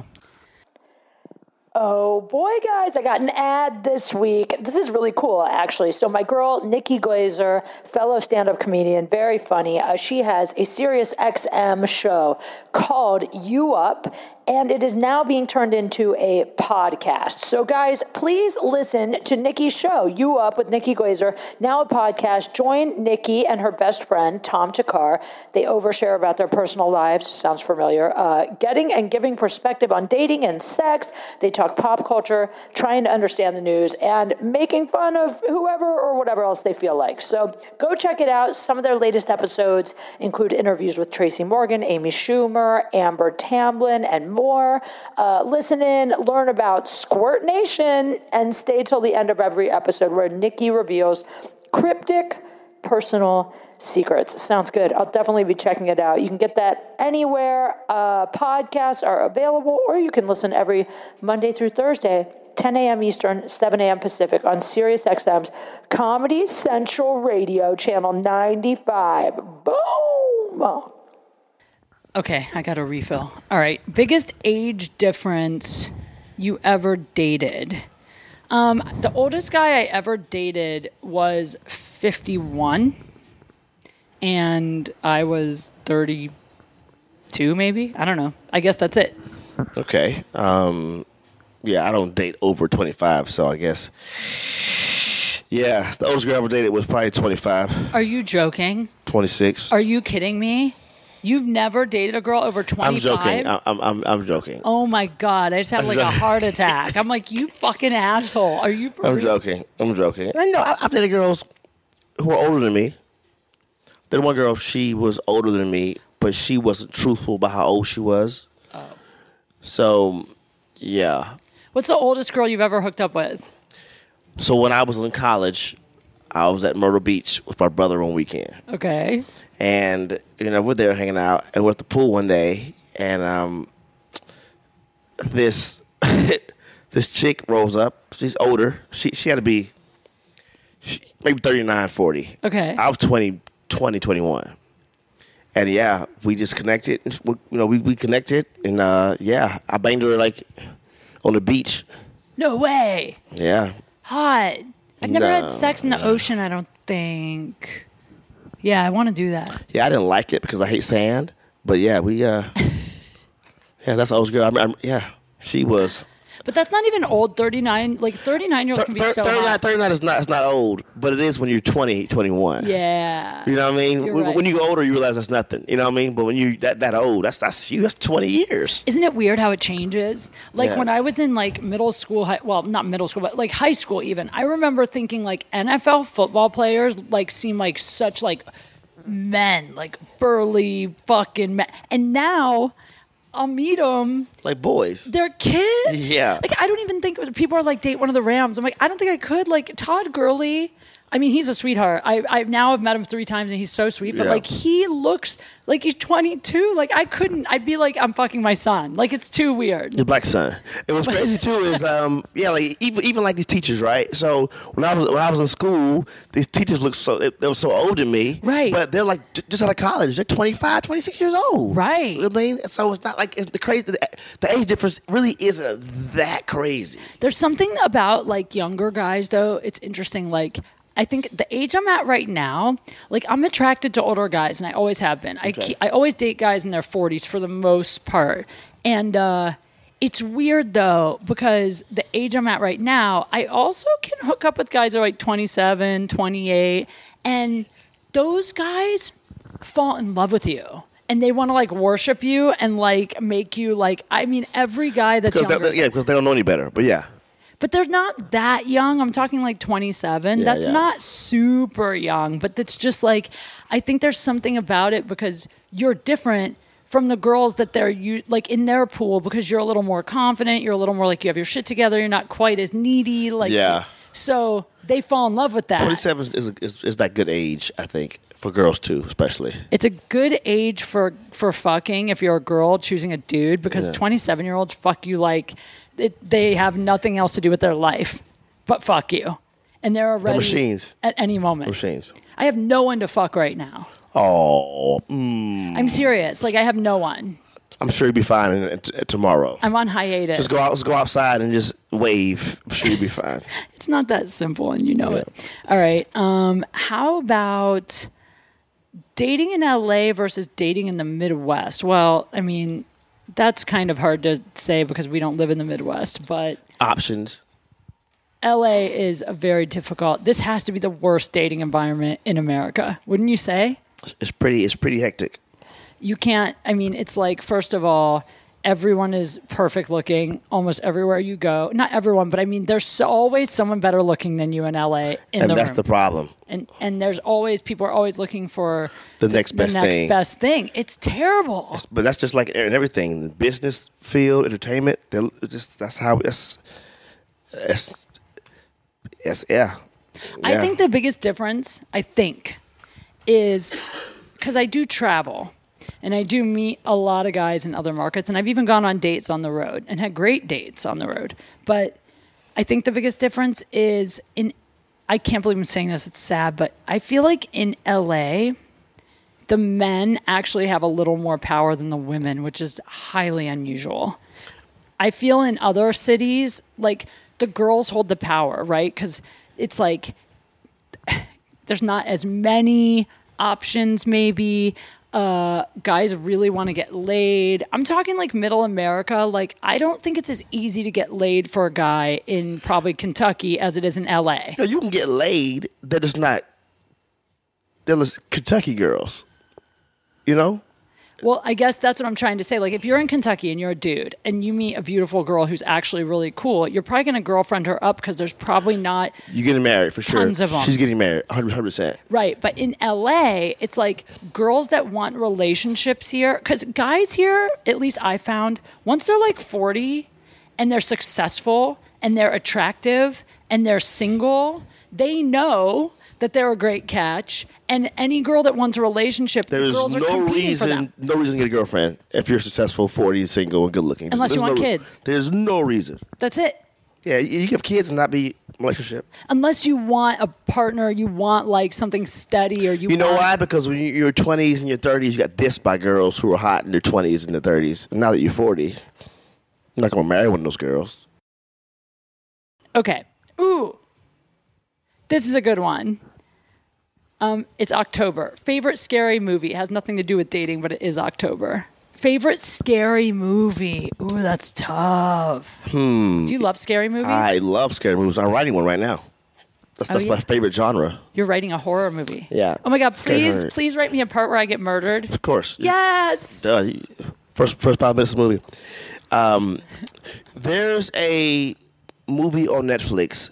Speaker 10: Oh boy, guys, I got an ad this week. This is really cool, actually. So my girl, Nikki Glazer, fellow stand-up comedian, very funny. Uh, she has a Sirius X M show called You Up, and it is now being turned into a podcast. So guys, please listen to Nikki's show, You Up with Nikki Glazer, now a podcast. Join Nikki and her best friend, Tom Takar. They overshare about their personal lives. Sounds familiar. Uh, getting and giving perspective on dating and sex. They talk pop culture, trying to understand the news, and making fun of whoever or whatever else they feel like. So go check it out. Some of their latest episodes include interviews with Tracy Morgan, Amy Schumer, Amber Tamblyn, and more. Uh, listen in, learn about Squirt Nation, and stay till the end of every episode where Nikki reveals cryptic personal secrets. Sounds good. I'll definitely be checking it out. You can get that anywhere uh, podcasts are available, or you can listen every Monday through Thursday, ten a.m. Eastern, seven a.m. Pacific on Sirius X M's Comedy Central Radio, channel ninety-five. Boom!
Speaker 7: Okay, I got a refill. All right. Biggest age difference you ever dated? Um, the oldest guy I ever dated was fifty-one. And I was thirty-two, maybe? I don't know. I guess that's it.
Speaker 9: Okay. Um, yeah, I don't date over twenty-five, so I guess. Yeah, the oldest girl I ever dated was probably twenty-five.
Speaker 7: Are you joking?
Speaker 9: twenty-six.
Speaker 7: Are you kidding me? You've never dated a girl over twenty-five?
Speaker 9: I'm joking. I'm, I'm, I'm joking.
Speaker 7: Oh, my God. I just had like a heart attack. I'm like, you fucking asshole. Are you for
Speaker 9: I'm
Speaker 7: real?
Speaker 9: joking. I'm joking. I know. I, I've dated girls who are older than me. Then one girl, she was older than me, but she wasn't truthful about how old she was. Oh. So, yeah.
Speaker 7: What's the oldest girl you've ever hooked up with?
Speaker 9: So when I was in college, I was at Myrtle Beach with my brother one weekend.
Speaker 7: Okay.
Speaker 9: And, you know, we're there hanging out, and we're at the pool one day, and um, this this chick rolls up. She's older. She she had to be she, maybe thirty-nine, forty.
Speaker 7: Okay.
Speaker 9: I was twenty, twenty, twenty-one. And, yeah, we just connected. You know, we, we connected, and, uh, yeah, I banged her, like, on the beach.
Speaker 7: No way.
Speaker 9: Yeah.
Speaker 7: Hot. I've never
Speaker 9: No,
Speaker 7: had sex in the ocean, I don't think. Yeah, I want to do that.
Speaker 9: Yeah, I didn't like it because I hate sand. But, yeah, we, uh, yeah, that's the oldest girl. I'm, I'm, yeah, she was.
Speaker 7: But that's not even old. thirty-nine, like thirty-nine-year-olds can be so
Speaker 9: thirty-nine,
Speaker 7: hot.
Speaker 9: thirty-nine is not, it's not old, but it is when you're twenty, twenty-one.
Speaker 7: Yeah.
Speaker 9: You know what I mean?
Speaker 7: You're
Speaker 9: When,
Speaker 7: right.
Speaker 9: when you go older, you realize that's nothing. You know what I mean? But when you that, that old, that's that's you. That's twenty years.
Speaker 7: Isn't it weird how it changes? Like
Speaker 9: Yeah.
Speaker 7: when I was in like middle school, high, well, not middle school, but like high school even, I remember thinking like N F L football players like seem like such like men, like burly fucking men. And now I'll meet them.
Speaker 9: Like boys.
Speaker 7: They're kids.
Speaker 9: Yeah.
Speaker 7: Like I don't even think it was, people are like date one of the Rams. I'm like, I don't think I could. Like Todd Gurley. I mean, he's a sweetheart. I I now have met him three times and he's so sweet. But
Speaker 9: Yeah.
Speaker 7: like he looks like he's twenty-two. Like I couldn't. I'd be like, I'm fucking my son. Like it's too weird.
Speaker 9: Your black son. And what's crazy too is, um, yeah, like even even like these teachers, right? So when I was when I was in school, these teachers looked so they, they were so old than me,
Speaker 7: Right.
Speaker 9: But they're like j- just out of college. They're twenty-five, twenty-six years old,
Speaker 7: Right.
Speaker 9: You know what I mean? So it's not like it's the crazy. The, the age difference really isn't that crazy.
Speaker 7: There's something about like younger guys though. It's interesting. Like I think the age I'm at right now, like I'm attracted to older guys, and I always have been. I
Speaker 9: Okay.
Speaker 7: keep, I always date guys in their forties for the most part, and uh, it's weird though because the age I'm at right now, I also can hook up with guys that are like twenty-seven, twenty-eight, and those guys fall in love with you. And they want to like worship you and like make you like. I mean, every guy that's
Speaker 9: Because
Speaker 7: younger.
Speaker 9: they, yeah, because they don't know any better. But yeah,
Speaker 7: But they're not that young. I'm talking like twenty-seven.
Speaker 9: Yeah,
Speaker 7: That's
Speaker 9: yeah.
Speaker 7: not super young, but it's just like, I think there's something about it because you're different from the girls that they're you like in their pool because you're a little more confident. You're a little more like you have your shit together. You're not quite as needy. Like,
Speaker 9: Yeah.
Speaker 7: So they fall in love with that.
Speaker 9: twenty-seven is, is is that good age, I think, for girls too, especially.
Speaker 7: It's a good age for, for fucking if you're a girl choosing a dude because
Speaker 9: Yeah.
Speaker 7: twenty-seven year olds fuck you like it, they have nothing else to do with their life but fuck you. And they're ready
Speaker 9: machines.
Speaker 7: at any moment.
Speaker 9: Machines.
Speaker 7: I have no one to fuck right now.
Speaker 9: Oh, mm.
Speaker 7: I'm serious. Like I have no one.
Speaker 9: I'm sure you'll be fine in, in, in, tomorrow.
Speaker 7: I'm on hiatus.
Speaker 9: Just go out. Just go outside and just wave. I'm sure you'll be fine.
Speaker 7: It's not that simple, and you know yeah. it. All right. Um, how about dating in L A versus dating in the Midwest? Well, I mean, that's kind of hard to say because we don't live in the Midwest, but
Speaker 9: options.
Speaker 7: L A is a very difficult. This has to be the worst dating environment in America, wouldn't you say?
Speaker 9: It's pretty. It's pretty hectic.
Speaker 7: You can't, I mean, it's like, first of all, everyone is perfect looking almost everywhere you go. Not everyone, but I mean, there's always someone better looking than you in L A in
Speaker 9: and
Speaker 7: the
Speaker 9: that's
Speaker 7: room.
Speaker 9: the problem.
Speaker 7: And and there's always, people are always looking for
Speaker 9: the, the next best
Speaker 7: the next
Speaker 9: thing.
Speaker 7: best thing. It's terrible.
Speaker 9: It's, but that's just like in everything. The business field, entertainment, just that's how, that's, that's, that's yeah.
Speaker 7: I
Speaker 9: yeah.
Speaker 7: think the biggest difference, I think, is because I do travel. And I do meet a lot of guys in other markets. And I've even gone on dates on the road and had great dates on the road. But I think the biggest difference is in, I can't believe I'm saying this, it's sad, but I feel like in L A, the men actually have a little more power than the women, which is highly unusual. I feel in other cities, like the girls hold the power, right? Because it's like there's not as many options maybe. Uh, guys really want to get laid. I'm talking like middle America. Like, I don't think it's as easy to get laid for a guy in probably Kentucky as it is in L A.
Speaker 9: No, you can get laid. That is not. There's Kentucky girls. You know?
Speaker 7: Well, I guess that's what I'm trying to say. Like, if you're in Kentucky and you're a dude and you meet a beautiful girl who's actually really cool, you're probably going to girlfriend her up because there's probably not
Speaker 9: You're getting married for sure.
Speaker 7: tons of them.
Speaker 9: She's getting married, one hundred percent.
Speaker 7: Right. But in L A, it's like girls that want relationships here. Because guys here, at least I found, once they're like forty and they're successful and they're attractive and they're single, they know that they're a great catch. And any girl that wants a relationship,
Speaker 9: There's
Speaker 7: girls are
Speaker 9: no
Speaker 7: competing
Speaker 9: reason,
Speaker 7: for them.
Speaker 9: no reason to get a girlfriend if you're successful, forty, single, and good looking.
Speaker 7: Unless
Speaker 9: There's
Speaker 7: you want
Speaker 9: no,
Speaker 7: kids.
Speaker 9: There's no reason.
Speaker 7: That's it.
Speaker 9: Yeah, you, you have kids and not be in a relationship.
Speaker 7: Unless you want a partner, you want like something steady, or you.
Speaker 9: You know
Speaker 7: want...
Speaker 9: why? Because when you're twenties and your thirties, you got dissed by girls who are hot in their twenties and their thirties. Now that you're forty, you're not gonna marry one of those girls.
Speaker 7: Okay. Ooh, this is a good one. Um, it's October. Favorite scary movie. It has nothing to do with dating, but it is October. Favorite scary movie. Ooh, that's tough.
Speaker 9: Hmm.
Speaker 7: Do you love scary movies?
Speaker 9: I love scary movies. I'm writing one right now. That's,
Speaker 7: Oh,
Speaker 9: that's
Speaker 7: yeah?
Speaker 9: my favorite genre.
Speaker 7: You're writing a horror movie.
Speaker 9: Yeah.
Speaker 7: Oh my God,
Speaker 9: Scary
Speaker 7: please,
Speaker 9: horror.
Speaker 7: please write me a part where I get murdered.
Speaker 9: Of course.
Speaker 7: Yes.
Speaker 9: Duh, you- First, first five minutes of the movie. Um, there's a movie on Netflix.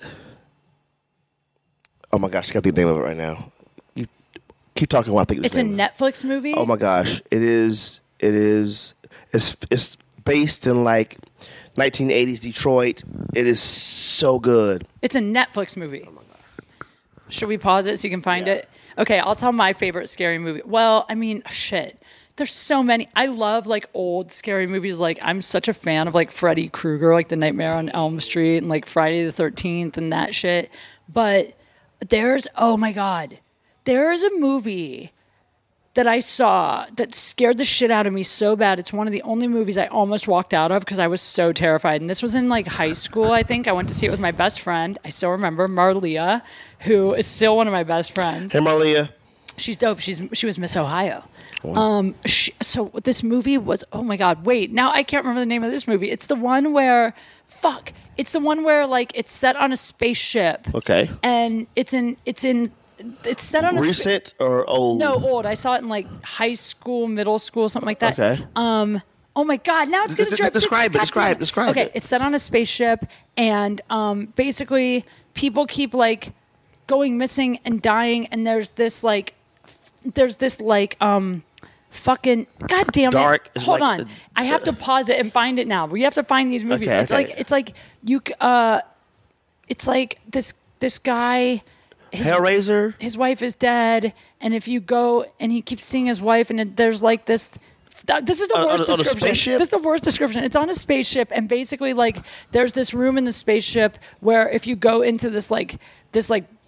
Speaker 9: Oh my gosh, I got the name of it right now. You keep talking while I think of
Speaker 7: It's
Speaker 9: the
Speaker 7: a
Speaker 9: name.
Speaker 7: Netflix movie?
Speaker 9: Oh my gosh, it is. It is. It's it's based in like nineteen eighties Detroit. It is so good.
Speaker 7: It's a Netflix movie. Oh my God. Should we pause it so you can find it? Okay, I'll tell my favorite scary movie. Well, I mean, shit. There's so many. I love like old scary movies. Like I'm such a fan of like Freddy Krueger, like The Nightmare on Elm Street and like Friday the thirteenth and that shit. But there's, oh my God, there's a movie that I saw that scared the shit out of me so bad. It's one of the only movies I almost walked out of because I was so terrified. And this was in like high school, I think. I went to see it with my best friend. I still remember Marlia, who is still one of my best friends.
Speaker 9: Hey, Marlia.
Speaker 7: She's dope. She's she was Miss Ohio. Um, she, so this movie was, oh my God, wait, now I can't remember the name of this movie. It's the one where, fuck, it's the one where like it's set on a spaceship.
Speaker 9: Okay.
Speaker 7: And it's in, it's in, it's set on a
Speaker 9: Recent spa- or old?
Speaker 7: No, old. I saw it in like high school, middle school, something like that.
Speaker 9: Okay.
Speaker 7: Um, oh my God, now it's going to drive.
Speaker 9: Describe it, describe, describe
Speaker 7: okay,
Speaker 9: it.
Speaker 7: it's set on a spaceship, and um, basically people keep like going missing and dying, and there's this like, there's this like, um, fucking God damn it.
Speaker 9: Dark is
Speaker 7: Hold
Speaker 9: like
Speaker 7: on.
Speaker 9: the-
Speaker 7: I have to pause it and find it now. We have to find these movies.
Speaker 9: Okay,
Speaker 7: it's
Speaker 9: okay.
Speaker 7: like it's like you c- uh it's like this this guy his,
Speaker 9: Hellraiser?
Speaker 7: his wife is dead, and if you go and he keeps seeing his wife, and it, there's like this th- this is the
Speaker 9: On-
Speaker 7: worst
Speaker 9: on a
Speaker 7: description.
Speaker 9: spaceship?
Speaker 7: This is the worst description. It's on a spaceship, and basically like there's this room in the spaceship where if you go into this like this like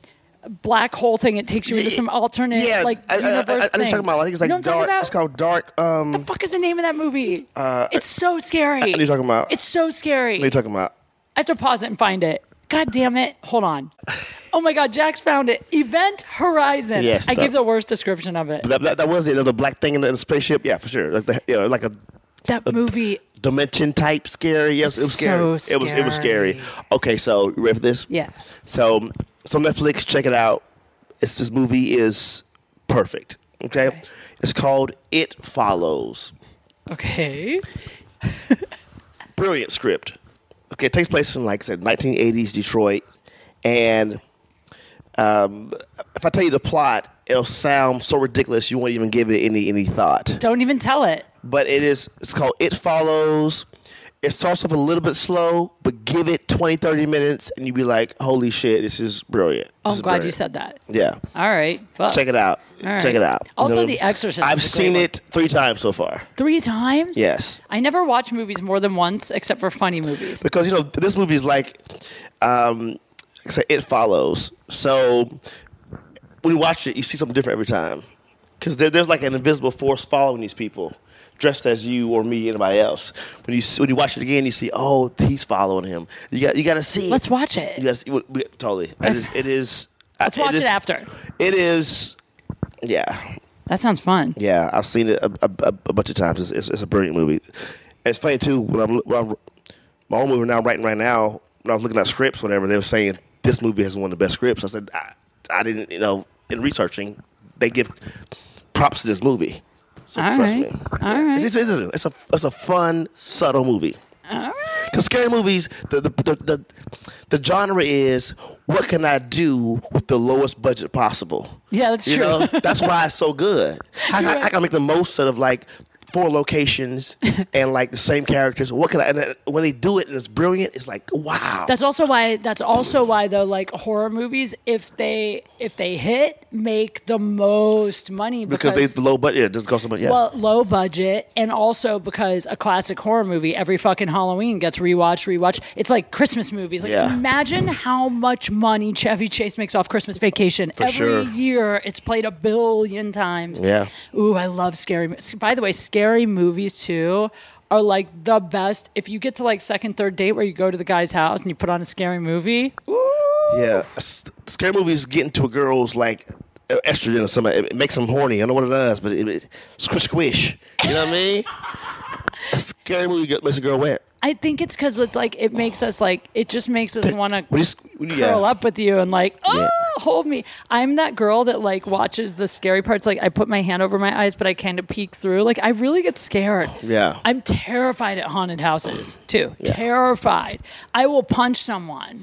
Speaker 7: black hole thing. It takes you into some alternate
Speaker 9: Yeah,
Speaker 7: like
Speaker 9: I, I, I,
Speaker 7: universe
Speaker 9: I, I,
Speaker 7: thing.
Speaker 9: I talking about. I think it's like
Speaker 7: you know what I'm talking
Speaker 9: dark.
Speaker 7: about?
Speaker 9: It's called Dark. Um,
Speaker 7: the fuck is the name of that movie?
Speaker 9: Uh,
Speaker 7: it's so scary.
Speaker 9: What are you talking about?
Speaker 7: It's so scary.
Speaker 9: What are you talking about?
Speaker 7: I have to pause it and find it. God damn it. Hold on. Oh my God, Jax found it. Event Horizon.
Speaker 9: Yes,
Speaker 7: I
Speaker 9: that-
Speaker 7: gave the worst description of it.
Speaker 9: That, that, that was it. The black thing in the, in the spaceship. Yeah, for sure. Like the, you know, like a
Speaker 7: That
Speaker 9: a
Speaker 7: movie.
Speaker 9: dimension type scary. Yes, it was scary.
Speaker 7: So
Speaker 9: It was it was scary. Okay, so you ready for this?
Speaker 7: Yeah.
Speaker 9: So so Netflix, check it out. It's this movie is perfect. Okay,
Speaker 7: Okay.
Speaker 9: it's called It Follows.
Speaker 7: Okay.
Speaker 9: Brilliant script. Okay, it takes place in like I said, nineteen eighties Detroit, and um, if I tell you the plot, it'll sound so ridiculous you won't even give it any any thought.
Speaker 7: Don't even tell it.
Speaker 9: But it is. It's called It Follows. It starts off a little bit slow, but give it twenty, thirty minutes, and you'll be like, "Holy shit, this is brilliant."
Speaker 7: Oh,
Speaker 9: This
Speaker 7: I'm
Speaker 9: is
Speaker 7: glad you
Speaker 9: brilliant.
Speaker 7: said that.
Speaker 9: Yeah.
Speaker 7: All right. Fuck.
Speaker 9: Check it out.
Speaker 7: All right.
Speaker 9: Check it out.
Speaker 7: Also,
Speaker 9: You know,
Speaker 7: The Exorcist
Speaker 9: I've
Speaker 7: is a great
Speaker 9: seen
Speaker 7: one.
Speaker 9: it three times so far.
Speaker 7: Three times?
Speaker 9: Yes.
Speaker 7: I never watch movies more than once except for funny movies.
Speaker 9: Because, you know, this movie is like, um, like I said, It Follows. So when you watch it, you see something different every time. Because there, there's like an invisible force following these people, dressed as you or me, anybody else. When you see, when you watch it again, you see, oh, he's following him. You got you got to see.
Speaker 7: Let's watch it.
Speaker 9: Yes, you would- we- totally. It is. It is
Speaker 7: Let's watch
Speaker 9: is-
Speaker 7: it after.
Speaker 9: It is. Yeah,
Speaker 7: That sounds fun.
Speaker 9: yeah. I've seen it a, a, a a bunch of times. It's, it's, it's a brilliant movie. And it's funny too. When I'm, when I'm my own movie now I'm writing right now. When I was looking at scripts, whatever, they were saying this movie has one of the best scripts. I said I, I didn't. You know, in researching, they give props to this movie. So
Speaker 7: All
Speaker 9: trust
Speaker 7: right.
Speaker 9: me.
Speaker 7: All right.
Speaker 9: It's, it's, it's, it's a it's a fun, subtle movie.
Speaker 7: All right.
Speaker 9: Because scary movies, the the, the the the genre is what can I do with the lowest budget possible.
Speaker 7: Yeah, that's
Speaker 9: You
Speaker 7: true.
Speaker 9: know, that's why it's so good. I, I, I can make the most out of like four locations and like the same characters. What can I? And then when they do it and it's brilliant, it's like wow.
Speaker 7: That's also why. That's also why though, like horror movies, if they if they hit, make the most money
Speaker 9: because
Speaker 7: because,
Speaker 9: they low budget. Yeah, it doesn't cost so much. Yeah.
Speaker 7: well, low budget, and also because a classic horror movie every fucking Halloween gets rewatched, rewatched. It's like Christmas movies. Like
Speaker 9: Yeah.
Speaker 7: imagine how much money Chevy Chase makes off Christmas Vacation
Speaker 9: For
Speaker 7: every
Speaker 9: sure.
Speaker 7: year. It's played a billion times.
Speaker 9: Yeah.
Speaker 7: Ooh, I love scary. mo- By the way, scary movies too are like the best. If you get to like second, third date where you go to the guy's house and you put on a scary movie. Ooh.
Speaker 9: Yeah, s- scary movies get into a girl's like estrogen or something. It makes them horny. I don't know what it does, but it, it squish squish. You know what I mean? A scary movie get- makes a girl wet.
Speaker 7: I think it's because it's like it makes us like it just makes us want to
Speaker 9: When you s- when you- yeah.
Speaker 7: curl up with you and like oh
Speaker 9: Yeah.
Speaker 7: hold me. I'm that girl that like watches the scary parts. Like I put my hand over my eyes, but I kind of peek through. Like I really get scared.
Speaker 9: Yeah.
Speaker 7: I'm terrified at haunted houses too. Terrified. I will punch someone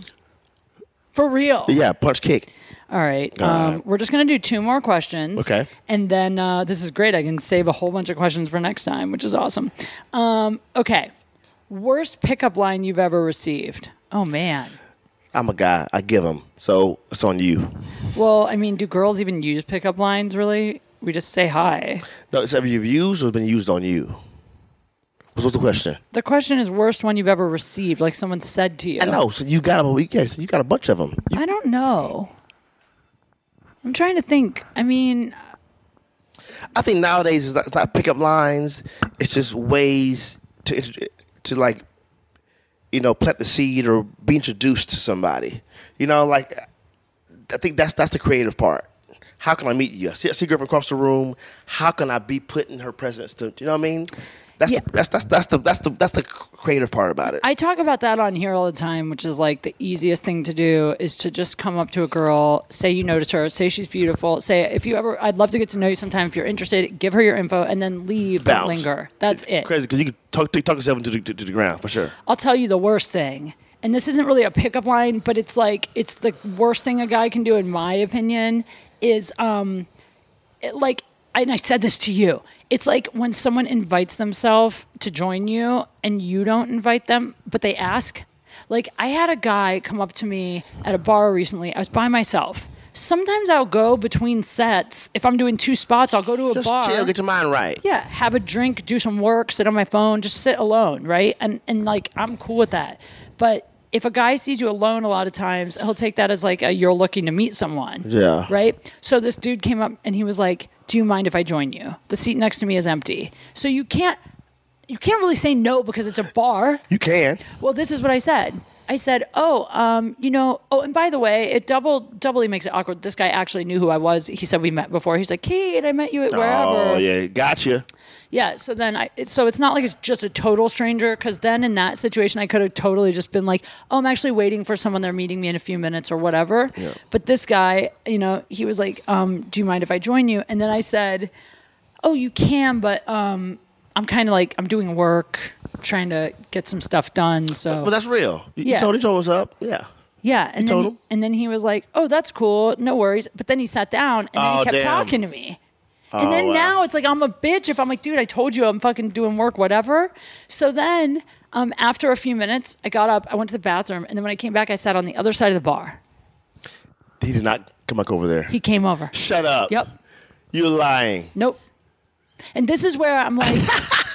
Speaker 7: for real.
Speaker 9: Yeah, punch kick.
Speaker 7: All right.
Speaker 9: All
Speaker 7: Um,
Speaker 9: right.
Speaker 7: We're just going to do two more questions.
Speaker 9: Okay.
Speaker 7: And then uh, this is great. I can save a whole bunch of questions for next time, which is awesome. Um, okay. Worst pickup line you've ever received? Oh, man.
Speaker 9: I'm a guy. I give them. So it's on you.
Speaker 7: Well, I mean, do girls even use pickup lines, really? We just say hi.
Speaker 9: No, it's ever you've used or it's been used on you. What's what's the question?
Speaker 7: The question is worst one you've ever received, like someone said to you.
Speaker 9: I know. So you got a yes, you got a bunch of them.
Speaker 7: I don't know. I'm trying to think. I mean,
Speaker 9: I think nowadays it's not, it's not pickup lines. It's just ways to to like, you know, plant the seed or be introduced to somebody. You know, like I think that's that's the creative part. How can I meet you? I see, I see a girl from across the room. How can I be put in her presence? To, you know what I mean? That's
Speaker 7: Yeah.
Speaker 9: the, that's that's that's the that's the that's the creative part about it.
Speaker 7: I talk about that on here all the time, which is like the easiest thing to do is to just come up to a girl, say you notice her, say she's beautiful, say if you ever, I'd love to get to know you sometime. If you're interested, give her your info and then leave. Don't
Speaker 9: Bounce.
Speaker 7: linger. That's it.
Speaker 9: Crazy because you can talk talk yourself into the, to, to the ground for sure.
Speaker 7: I'll tell you the worst thing. And this isn't really a pickup line, but it's like it's the worst thing a guy can do, in my opinion, is um, it, like, and I said this to you. It's like when someone invites themselves to join you and you don't invite them, but they ask. Like I had a guy come up to me at a bar recently. I was by myself. Sometimes I'll go between sets. If I'm doing two spots, I'll go to a
Speaker 9: Just
Speaker 7: bar.
Speaker 9: chill, get your mind right.
Speaker 7: Yeah, have a drink, do some work, sit on my phone, just sit alone, right? And and like I'm cool with that. But if a guy sees you alone a lot of times, he'll take that as like a, you're looking to meet someone.
Speaker 9: Yeah.
Speaker 7: Right? So this dude came up and he was like, do you mind if I join you? The seat next to me is empty. So you can't you can't really say no because it's a bar.
Speaker 9: You can.
Speaker 7: Well, this is what I said. I said, oh, um, you know, oh, and by the way, it double doubly makes it awkward. This guy actually knew who I was. He said we met before. He's like, Kate, I met you at wherever.
Speaker 9: Oh, yeah, gotcha.
Speaker 7: Yeah, so then I, it, so it's not like it's just a total stranger, because then in that situation, I could have totally just been like, oh, I'm actually waiting for someone. They're meeting me in a few minutes or whatever.
Speaker 9: Yeah.
Speaker 7: But this guy, you know, he was like, um, do you mind if I join you? And then I said, oh, you can, but um, I'm kind of like, I'm doing work, trying to get some stuff done. So,
Speaker 9: But that's real. You,
Speaker 7: Yeah.
Speaker 9: you told, you told us up. Yeah.
Speaker 7: yeah, and then
Speaker 9: told
Speaker 7: he,
Speaker 9: him?
Speaker 7: and then he was like, "Oh, that's cool, no worries." But then he sat down and then
Speaker 9: Oh,
Speaker 7: he kept
Speaker 9: damn.
Speaker 7: talking to me. And
Speaker 9: Oh,
Speaker 7: then
Speaker 9: wow.
Speaker 7: now it's like I'm a bitch if I'm like, dude, I told you I'm fucking doing work, whatever. So then um, after a few minutes, I got up, I went to the bathroom, and then when I came back, I sat on the other side of the bar.
Speaker 9: He did not come back over there.
Speaker 7: He came over.
Speaker 9: Shut up.
Speaker 7: Yep.
Speaker 9: You're lying.
Speaker 7: Nope. And this is where I'm like,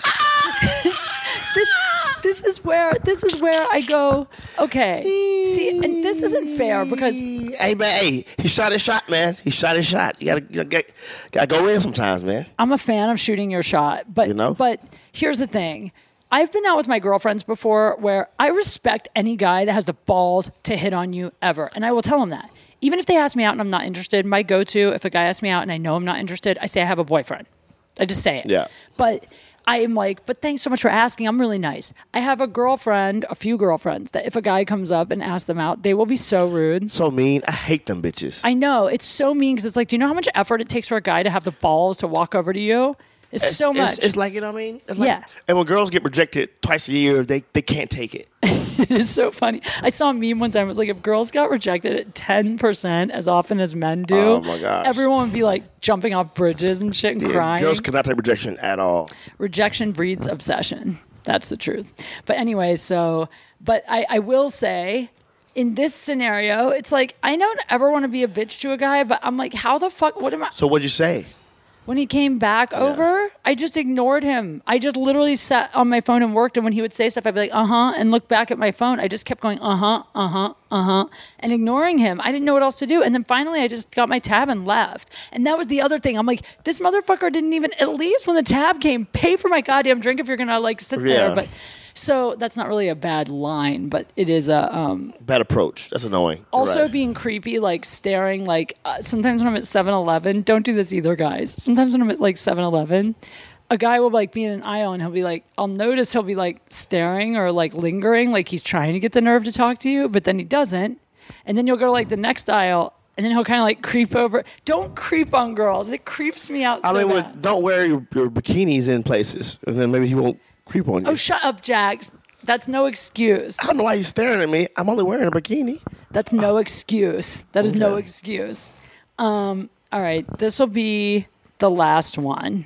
Speaker 7: this, this is where this is where I go. Okay, see, and this isn't fair because
Speaker 9: Hey, man, hey, he shot his shot, man. He shot his shot. You gotta, you gotta, gotta go in sometimes, man.
Speaker 7: I'm a fan of shooting your shot, but
Speaker 9: You know?
Speaker 7: but here's the thing. I've been out with my girlfriends before where I respect any guy that has the balls to hit on you ever. And I will tell them that. Even if they ask me out and I'm not interested, my go-to, if a guy asks me out and I know I'm not interested, I say I have a boyfriend. I just say it.
Speaker 9: Yeah.
Speaker 7: But I am like, but thanks so much for asking. I'm really nice. I have a girlfriend, a few girlfriends, that if a guy comes up and asks them out, they will be so rude.
Speaker 9: So mean. I hate them bitches.
Speaker 7: I know. It's so mean because it's like, do you know how much effort it takes for a guy to have the balls to walk over to you? It's,
Speaker 9: It's
Speaker 7: so much.
Speaker 9: It's, it's like, you know what I mean? It's like,
Speaker 7: Yeah.
Speaker 9: And when girls get rejected twice a year, they, they can't take it.
Speaker 7: It is so funny. I saw a meme one time. It was like if girls got rejected at ten percent as often as men do,
Speaker 9: Oh, my gosh.
Speaker 7: everyone would be like jumping off bridges and shit and
Speaker 9: Yeah,
Speaker 7: crying.
Speaker 9: girls cannot take rejection at all.
Speaker 7: Rejection breeds obsession. That's the truth. But anyway, so, but I, I will say, in this scenario, it's like, I don't ever want to be a bitch to a guy, but I'm like, how the fuck, what am I?
Speaker 9: So what'd you say?
Speaker 7: When he came back over, I just ignored him. I just literally sat on my phone and worked. And when he would say stuff, I'd be like, uh huh, and look back at my phone. I just kept going, uh huh, uh huh, uh huh, and ignoring him. I didn't know what else to do. And then finally, I just got my tab and left. And that was the other thing. I'm like, this motherfucker didn't even, at least when the tab came, pay for my goddamn drink if you're going to like sit
Speaker 9: Yeah.
Speaker 7: there. But so that's not really a bad line, but it is a, um,
Speaker 9: Bad approach. That's annoying. You're
Speaker 7: also
Speaker 9: right.
Speaker 7: being creepy, like staring, like uh, sometimes when I'm at seven eleven, don't do this either, guys. Sometimes when I'm at like seven eleven, a guy will like be in an aisle and he'll be like, I'll notice he'll be like staring or like lingering, like he's trying to get the nerve to talk to you, but then he doesn't. And then you'll go to like the next aisle and then he'll kind of like creep over. Don't creep on girls. It creeps me out
Speaker 9: I
Speaker 7: so
Speaker 9: mean,
Speaker 7: bad.
Speaker 9: when, don't wear your, your bikinis in places, and then maybe he won't creep on you.
Speaker 7: Oh, shut up, Jax. That's no excuse.
Speaker 9: I don't know why you're staring at me. I'm only wearing a bikini.
Speaker 7: That's no excuse. That is no
Speaker 9: Okay.
Speaker 7: excuse. Um, all right, this will be the last one.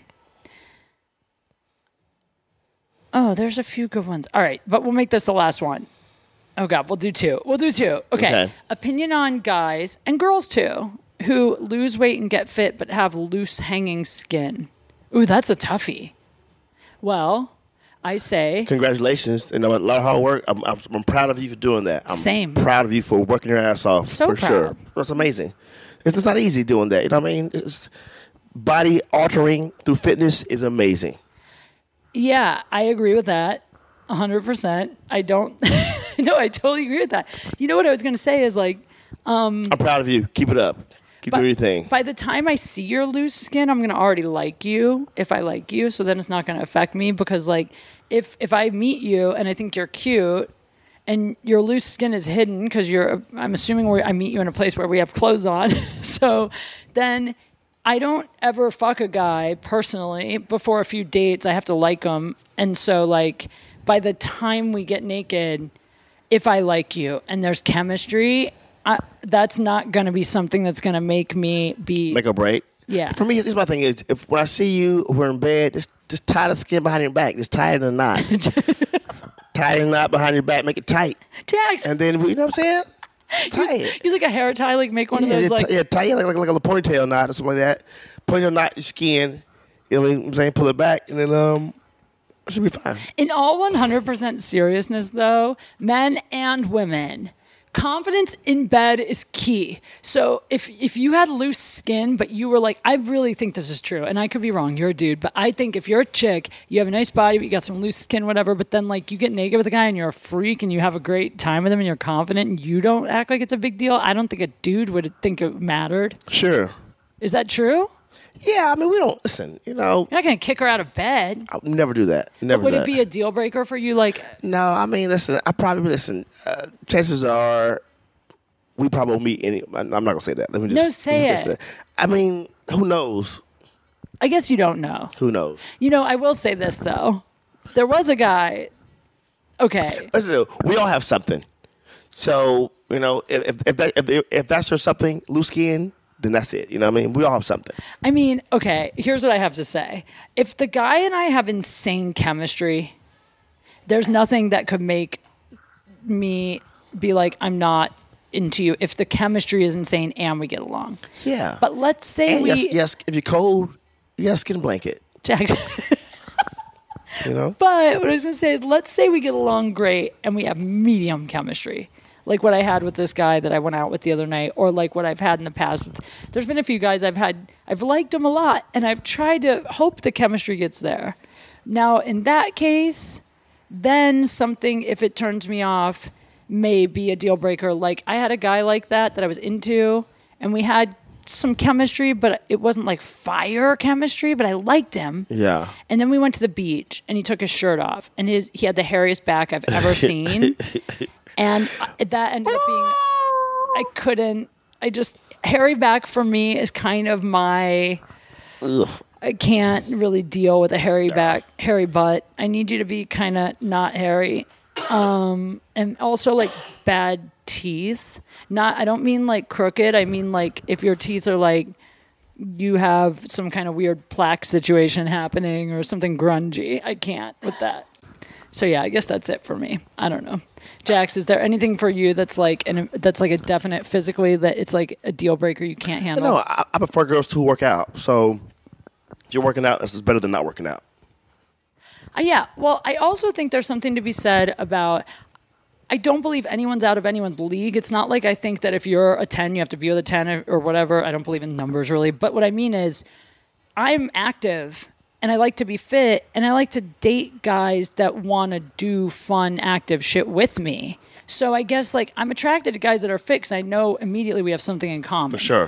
Speaker 7: Oh, there's a few good ones. All right, but we'll make this the last one. Oh, God, we'll do two. We'll do two. Okay.
Speaker 9: Okay.
Speaker 7: Opinion on guys, and girls too, who lose weight and get fit but have loose hanging skin. Ooh, that's a toughie. Well, I say...
Speaker 9: Congratulations. And a lot of hard work. I'm, I'm, I'm proud of you for doing that. I'm
Speaker 7: Same.
Speaker 9: proud of you for working your ass off.
Speaker 7: So
Speaker 9: for
Speaker 7: proud.
Speaker 9: sure. That's amazing. It's just not easy doing that. You know what I mean? It's, body altering through fitness is amazing.
Speaker 7: Yeah, I agree with that. one hundred percent. I don't... no, I totally agree with that. You know what I was going to say is like... Um,
Speaker 9: I'm proud of you. Keep it up. Keep
Speaker 7: But
Speaker 9: doing your thing.
Speaker 7: By the time I see your loose skin, I'm gonna already like you if I like you. So then it's not gonna affect me because like if if I meet you and I think you're cute and your loose skin is hidden because you're I'm assuming we I meet you in a place where we have clothes on. So then I don't ever fuck a guy personally before a few dates. I have to like him, and so like by the time we get naked, if I like you and there's chemistry. I, that's not going to be something that's going to make me be...
Speaker 9: Make a break.
Speaker 7: Yeah.
Speaker 9: For me, this is my thing is, if when I see you, we're in bed, just just tie the skin behind your back. Just tie it in a knot. Tie it in a knot behind your back. Make it tight.
Speaker 7: Jax!
Speaker 9: And then, you know what I'm saying? Tie it.
Speaker 7: Use like a hair tie, like make one
Speaker 9: yeah,
Speaker 7: of those
Speaker 9: yeah,
Speaker 7: like...
Speaker 9: t- yeah, tie it like, like, like a ponytail knot or something like that. Ponytail knot your skin. You know what I'm saying? Pull it back. And then, um, It should be fine.
Speaker 7: In all one hundred percent seriousness, though, men and women, confidence in bed is key. So if if you had loose skin, but you were like, I really think this is true, and I could be wrong, you're a dude, but I think if you're a chick, you have a nice body, but you got some loose skin, whatever, but then like you get naked with a guy and you're a freak and you have a great time with him and you're confident and you don't act like it's a big deal, I don't think a dude would think it mattered.
Speaker 9: Sure.
Speaker 7: Is that true?
Speaker 9: Yeah, I mean, we don't, listen, you know.
Speaker 7: You're not going to kick her out of bed.
Speaker 9: I'll never do that. Never
Speaker 7: Would
Speaker 9: do
Speaker 7: it
Speaker 9: that.
Speaker 7: be a deal breaker for you? Like,
Speaker 9: No, I mean, listen, I probably, listen, uh, chances are we probably won't meet any, I'm not going to say that. Let me just.
Speaker 7: No, say
Speaker 9: let me just
Speaker 7: it.
Speaker 9: I mean, who knows?
Speaker 7: I guess you don't know.
Speaker 9: Who knows?
Speaker 7: You know, I will say this, though. There was a guy, okay.
Speaker 9: Listen, we all have something. So, you know, if if, that, if, if that's your something, loose skin, then that's it. You know what I mean? We all have something.
Speaker 7: I mean, okay, here's what I have to say. If the guy and I have insane chemistry, there's nothing that could make me be like, I'm not into you if the chemistry is insane and we get along.
Speaker 9: Yeah.
Speaker 7: But let's say
Speaker 9: and
Speaker 7: we...
Speaker 9: yes, yes, if you're cold, you got a skin blanket.
Speaker 7: Jackson.
Speaker 9: You know?
Speaker 7: But what I was going to say is, let's say we get along great and we have medium chemistry. Like what I had with this guy that I went out with the other night, or like what I've had in the past. With, there's been a few guys I've had, I've liked them a lot, and I've tried to hope the chemistry gets there. Now, in that case, then something, if it turns me off, may be a deal breaker. Like I had a guy like that that I was into, and we had some chemistry, but it wasn't like fire chemistry, but I liked him.
Speaker 9: Yeah.
Speaker 7: And then we went to the beach, and he took his shirt off, and his he had the hairiest back I've ever seen. And that ended up being, I couldn't, I just, hairy back for me is kind of my,
Speaker 9: Ugh.
Speaker 7: I can't really deal with a hairy back, hairy butt. I need you to be kind of not hairy. Um, and also like bad teeth. Not, I don't mean like crooked. I mean like if your teeth are like, you have some kind of weird plaque situation happening or something grungy. I can't with that. So yeah, I guess that's it for me. I don't know. Jax, is there anything for you that's like an that's like a definite physically that it's like a deal breaker you can't handle?
Speaker 9: No, I, I prefer girls who work out. So if you're working out, it's better than not working out.
Speaker 7: Uh, yeah. Well, I also think there's something to be said about, I don't believe anyone's out of anyone's league. It's not like I think that if you're a ten, you have to be with a ten or, or whatever. I don't believe in numbers really. But what I mean is I'm active. And I like to be fit, and I like to date guys that want to do fun, active shit with me. So I guess, like, I'm attracted to guys that are fit because I know immediately we have something in common.
Speaker 9: For sure.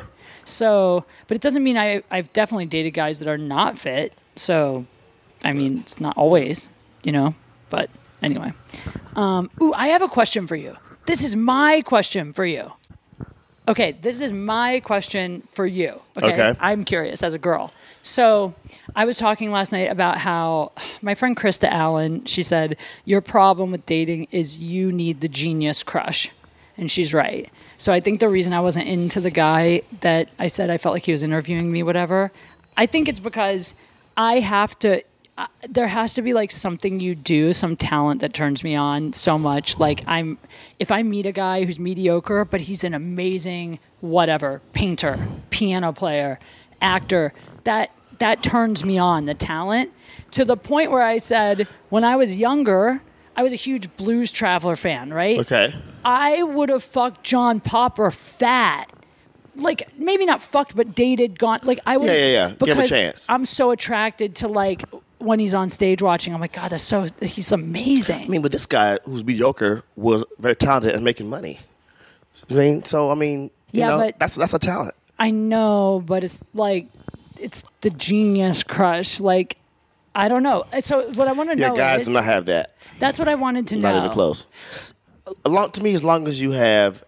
Speaker 7: So, but it doesn't mean I, I've definitely dated guys that are not fit. So, I mean, it's not always, you know. But anyway. Um, ooh, I have a question for you. This is my question for you. Okay, this is my question for you. Okay?
Speaker 9: Okay.
Speaker 7: I'm curious as a girl. So I was talking last night about how my friend Krista Allen, she said, your problem with dating is you need the genius crush. And she's right. So I think the reason I wasn't into the guy that I said I felt like he was interviewing me, whatever, I think it's because I have to, uh, there has to be like something you do, some talent that turns me on so much. Like I'm, if I meet a guy who's mediocre, but he's an amazing whatever, painter, piano player, actor, that that turns me on, the talent, to the point where I said, when I was younger, I was a huge Blues Traveler fan, right?
Speaker 9: Okay.
Speaker 7: I would have fucked John Popper fat. Like, maybe not fucked, but dated, gone. Like, I would
Speaker 9: Yeah, yeah, yeah. Give him a
Speaker 7: because
Speaker 9: chance.
Speaker 7: I'm so attracted to, like, when he's on stage watching, I'm like, God, that's so, he's amazing.
Speaker 9: I mean, but this guy who's mediocre was very talented and making money. I mean, so, I mean, you
Speaker 7: Yeah,
Speaker 9: know,
Speaker 7: but-
Speaker 9: that's that's a talent.
Speaker 7: I know, but it's like, it's the genius crush. Like, I don't know. So what I want to
Speaker 9: Yeah,
Speaker 7: know
Speaker 9: guys
Speaker 7: is,
Speaker 9: do not have that.
Speaker 7: that's what I wanted to
Speaker 9: Not
Speaker 7: know.
Speaker 9: even close. A long, to me, as long as you have,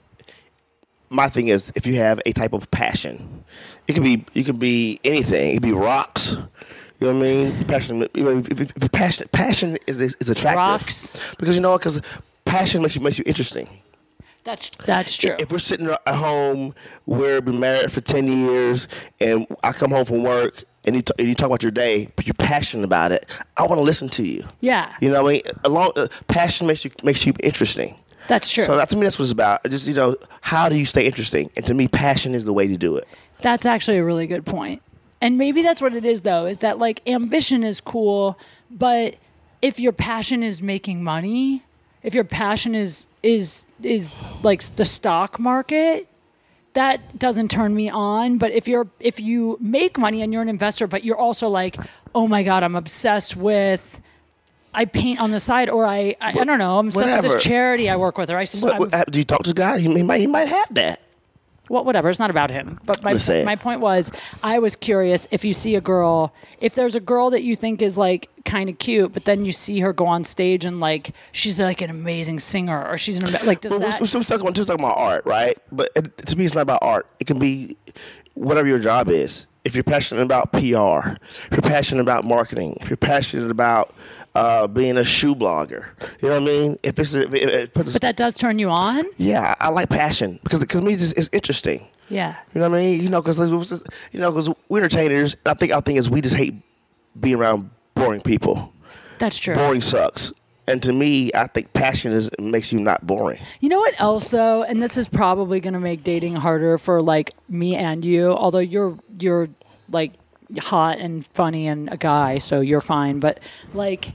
Speaker 9: my thing is, if you have a type of passion, it could be, it could be anything. It could be rocks. You know what I mean? Passion. You know, if, if, if passion, passion is is attractive.
Speaker 7: Rocks.
Speaker 9: Because you know, because passion makes you makes you interesting.
Speaker 7: That's that's true.
Speaker 9: If we're sitting at home, we've been married for ten years, and I come home from work, and you, t- and you talk about your day, but you're passionate about it, I want to listen to you.
Speaker 7: Yeah.
Speaker 9: You know what I mean? Along, uh, passion makes you makes you interesting.
Speaker 7: That's true.
Speaker 9: So that, to me, that's what it's about. Just, you know, how do you stay interesting? And to me, passion is the way to do it.
Speaker 7: That's actually a really good point. And maybe that's what it is, though, is that, like, ambition is cool, but if your passion is making money, if your passion is is is like the stock market, that doesn't turn me on. But if you're if you make money and you're an investor, but you're also like, oh my God, I'm obsessed with, I paint on the side, or I I, I don't know, I'm obsessed
Speaker 9: Whatever.
Speaker 7: with this charity I work with, or I
Speaker 9: What, what, do you talk to the guy? He, he might he might have that.
Speaker 7: Well, whatever. It's not about him. But my
Speaker 9: Just saying.
Speaker 7: my point was, I was curious if you see a girl, if there's a girl that you think is like kind of cute, but then you see her go on stage and like she's like an amazing singer, or she's an ama- like does
Speaker 9: But
Speaker 7: that?
Speaker 9: we're, we're, talking, we're talking about art, right? But it, to me, it's not about art. It can be whatever your job is. If you're passionate about P R, if you're passionate about marketing, if you're passionate about uh, being a shoe blogger, you know what I mean? If it's, if it, it puts,
Speaker 7: but that does turn you on.
Speaker 9: yeah, I like passion because because me it's, it's interesting.
Speaker 7: Yeah.
Speaker 9: You know what I mean? You know, because you know, because we're entertainers. I think our thing is we just hate being around boring people.
Speaker 7: That's true.
Speaker 9: Boring sucks. And to me, I think passion is makes you not boring.
Speaker 7: You know what else though, and this is probably going to make dating harder for like me and you. Although you're you're like hot and funny and a guy, so you're fine. But like,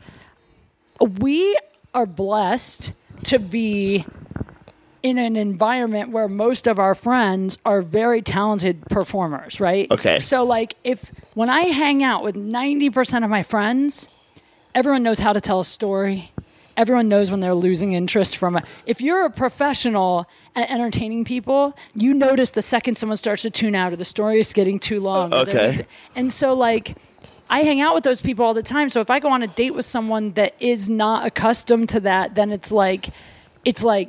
Speaker 7: we are blessed to be in an environment where most of our friends are very talented performers, right?
Speaker 9: Okay.
Speaker 7: So like, if when I hang out with ninety percent of my friends, everyone knows how to tell a story. Everyone knows when they're losing interest from a... If you're a professional at entertaining people, you notice the second someone starts to tune out or the story is getting too long. or they're-
Speaker 9: Okay.
Speaker 7: And so, like, I hang out with those people all the time. So if I go on a date with someone that is not accustomed to that, then it's like... It's like...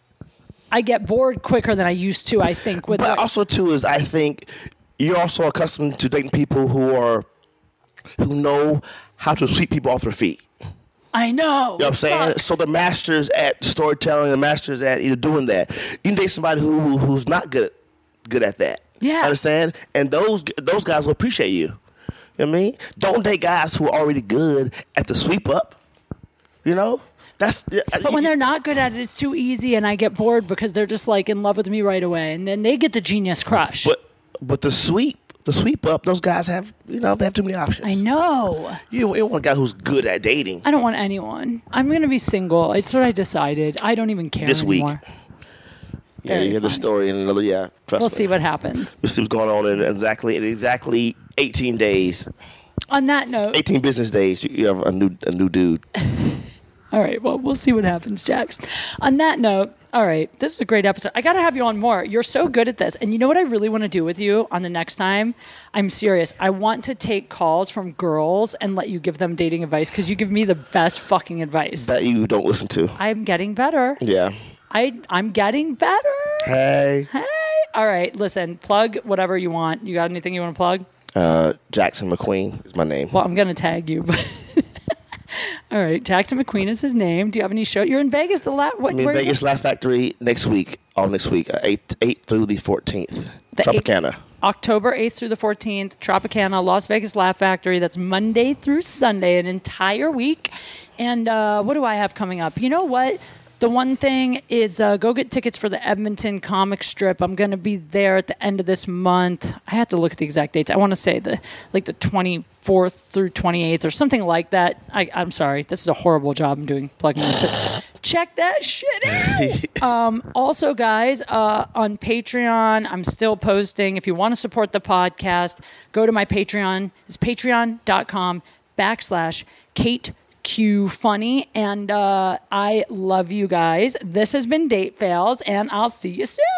Speaker 7: I get bored quicker than I used to, I think. With
Speaker 9: But
Speaker 7: like,
Speaker 9: also, too, is I think you're also accustomed to dating people who are... who know how to sweep people off their feet.
Speaker 7: I know.
Speaker 9: You know what I'm saying?
Speaker 7: Sucks.
Speaker 9: So the masters at storytelling, the masters at you know doing that. You can date somebody who, who who's not good at good at that.
Speaker 7: Yeah.
Speaker 9: Understand? And those those guys will appreciate you. You know what I mean? Don't date guys who are already good at the sweep up. You know? That's
Speaker 7: But when they're not good at it, it's too easy, and I get bored because they're just like in love with me right away, and then they get the genius crush.
Speaker 9: But but the sweep, the sweep up, those guys have you know they have too many options.
Speaker 7: I know.
Speaker 9: You, you don't want a guy who's good at dating.
Speaker 7: I don't want anyone. I'm gonna be single. It's what I decided. I don't even care
Speaker 9: This week.
Speaker 7: anymore.
Speaker 9: Yeah,
Speaker 7: Very
Speaker 9: you hear the
Speaker 7: funny.
Speaker 9: story in another yeah. Trust
Speaker 7: We'll
Speaker 9: me.
Speaker 7: see what happens.
Speaker 9: We'll see what's going on in exactly in exactly eighteen days.
Speaker 7: On that note,
Speaker 9: eighteen business days. You, you have a new a new dude.
Speaker 7: all right. Well, we'll see what happens, Jax. On that note, all right. This is a great episode. I gotta have you on more. You're so good at this. And you know what I really want to do with you on the next time? I'm serious. I want to take calls from girls and let you give them dating advice because you give me the best fucking advice.
Speaker 9: That you don't listen to.
Speaker 7: I'm getting better.
Speaker 9: Yeah.
Speaker 7: I I'm getting better.
Speaker 9: Hey.
Speaker 7: Hey. All right. Listen, plug whatever you want. You got anything you want to plug?
Speaker 9: Uh, Jackson McQueen is my name.
Speaker 7: Well, I'm going to tag you. But all right. Jackson McQueen is his name. Do you have any show? You're in Vegas. The la- what,
Speaker 9: I'm in
Speaker 7: where are you
Speaker 9: Vegas Laugh Factory next week. All next week. Uh, eighth, eighth through the fourteenth.
Speaker 7: The
Speaker 9: Tropicana.
Speaker 7: eighth, October eighth through the fourteenth, Tropicana, Las Vegas Laugh Factory. That's Monday through Sunday, an entire week. And uh, what do I have coming up? You know what? The one thing is uh, go get tickets for the Edmonton comic strip. I'm going to be there at the end of this month. I have to look at the exact dates. I want to say the like the twenty-fourth through twenty-eighth or something like that. I, I'm sorry. This is a horrible job I'm doing plugging this. But check that shit out. um, also, guys, uh, on Patreon, I'm still posting. If you want to support the podcast, go to my Patreon. It's patreon.com backslash Kate Q Funny. And uh, I love you guys. This has been Date Fails, and I'll see you soon.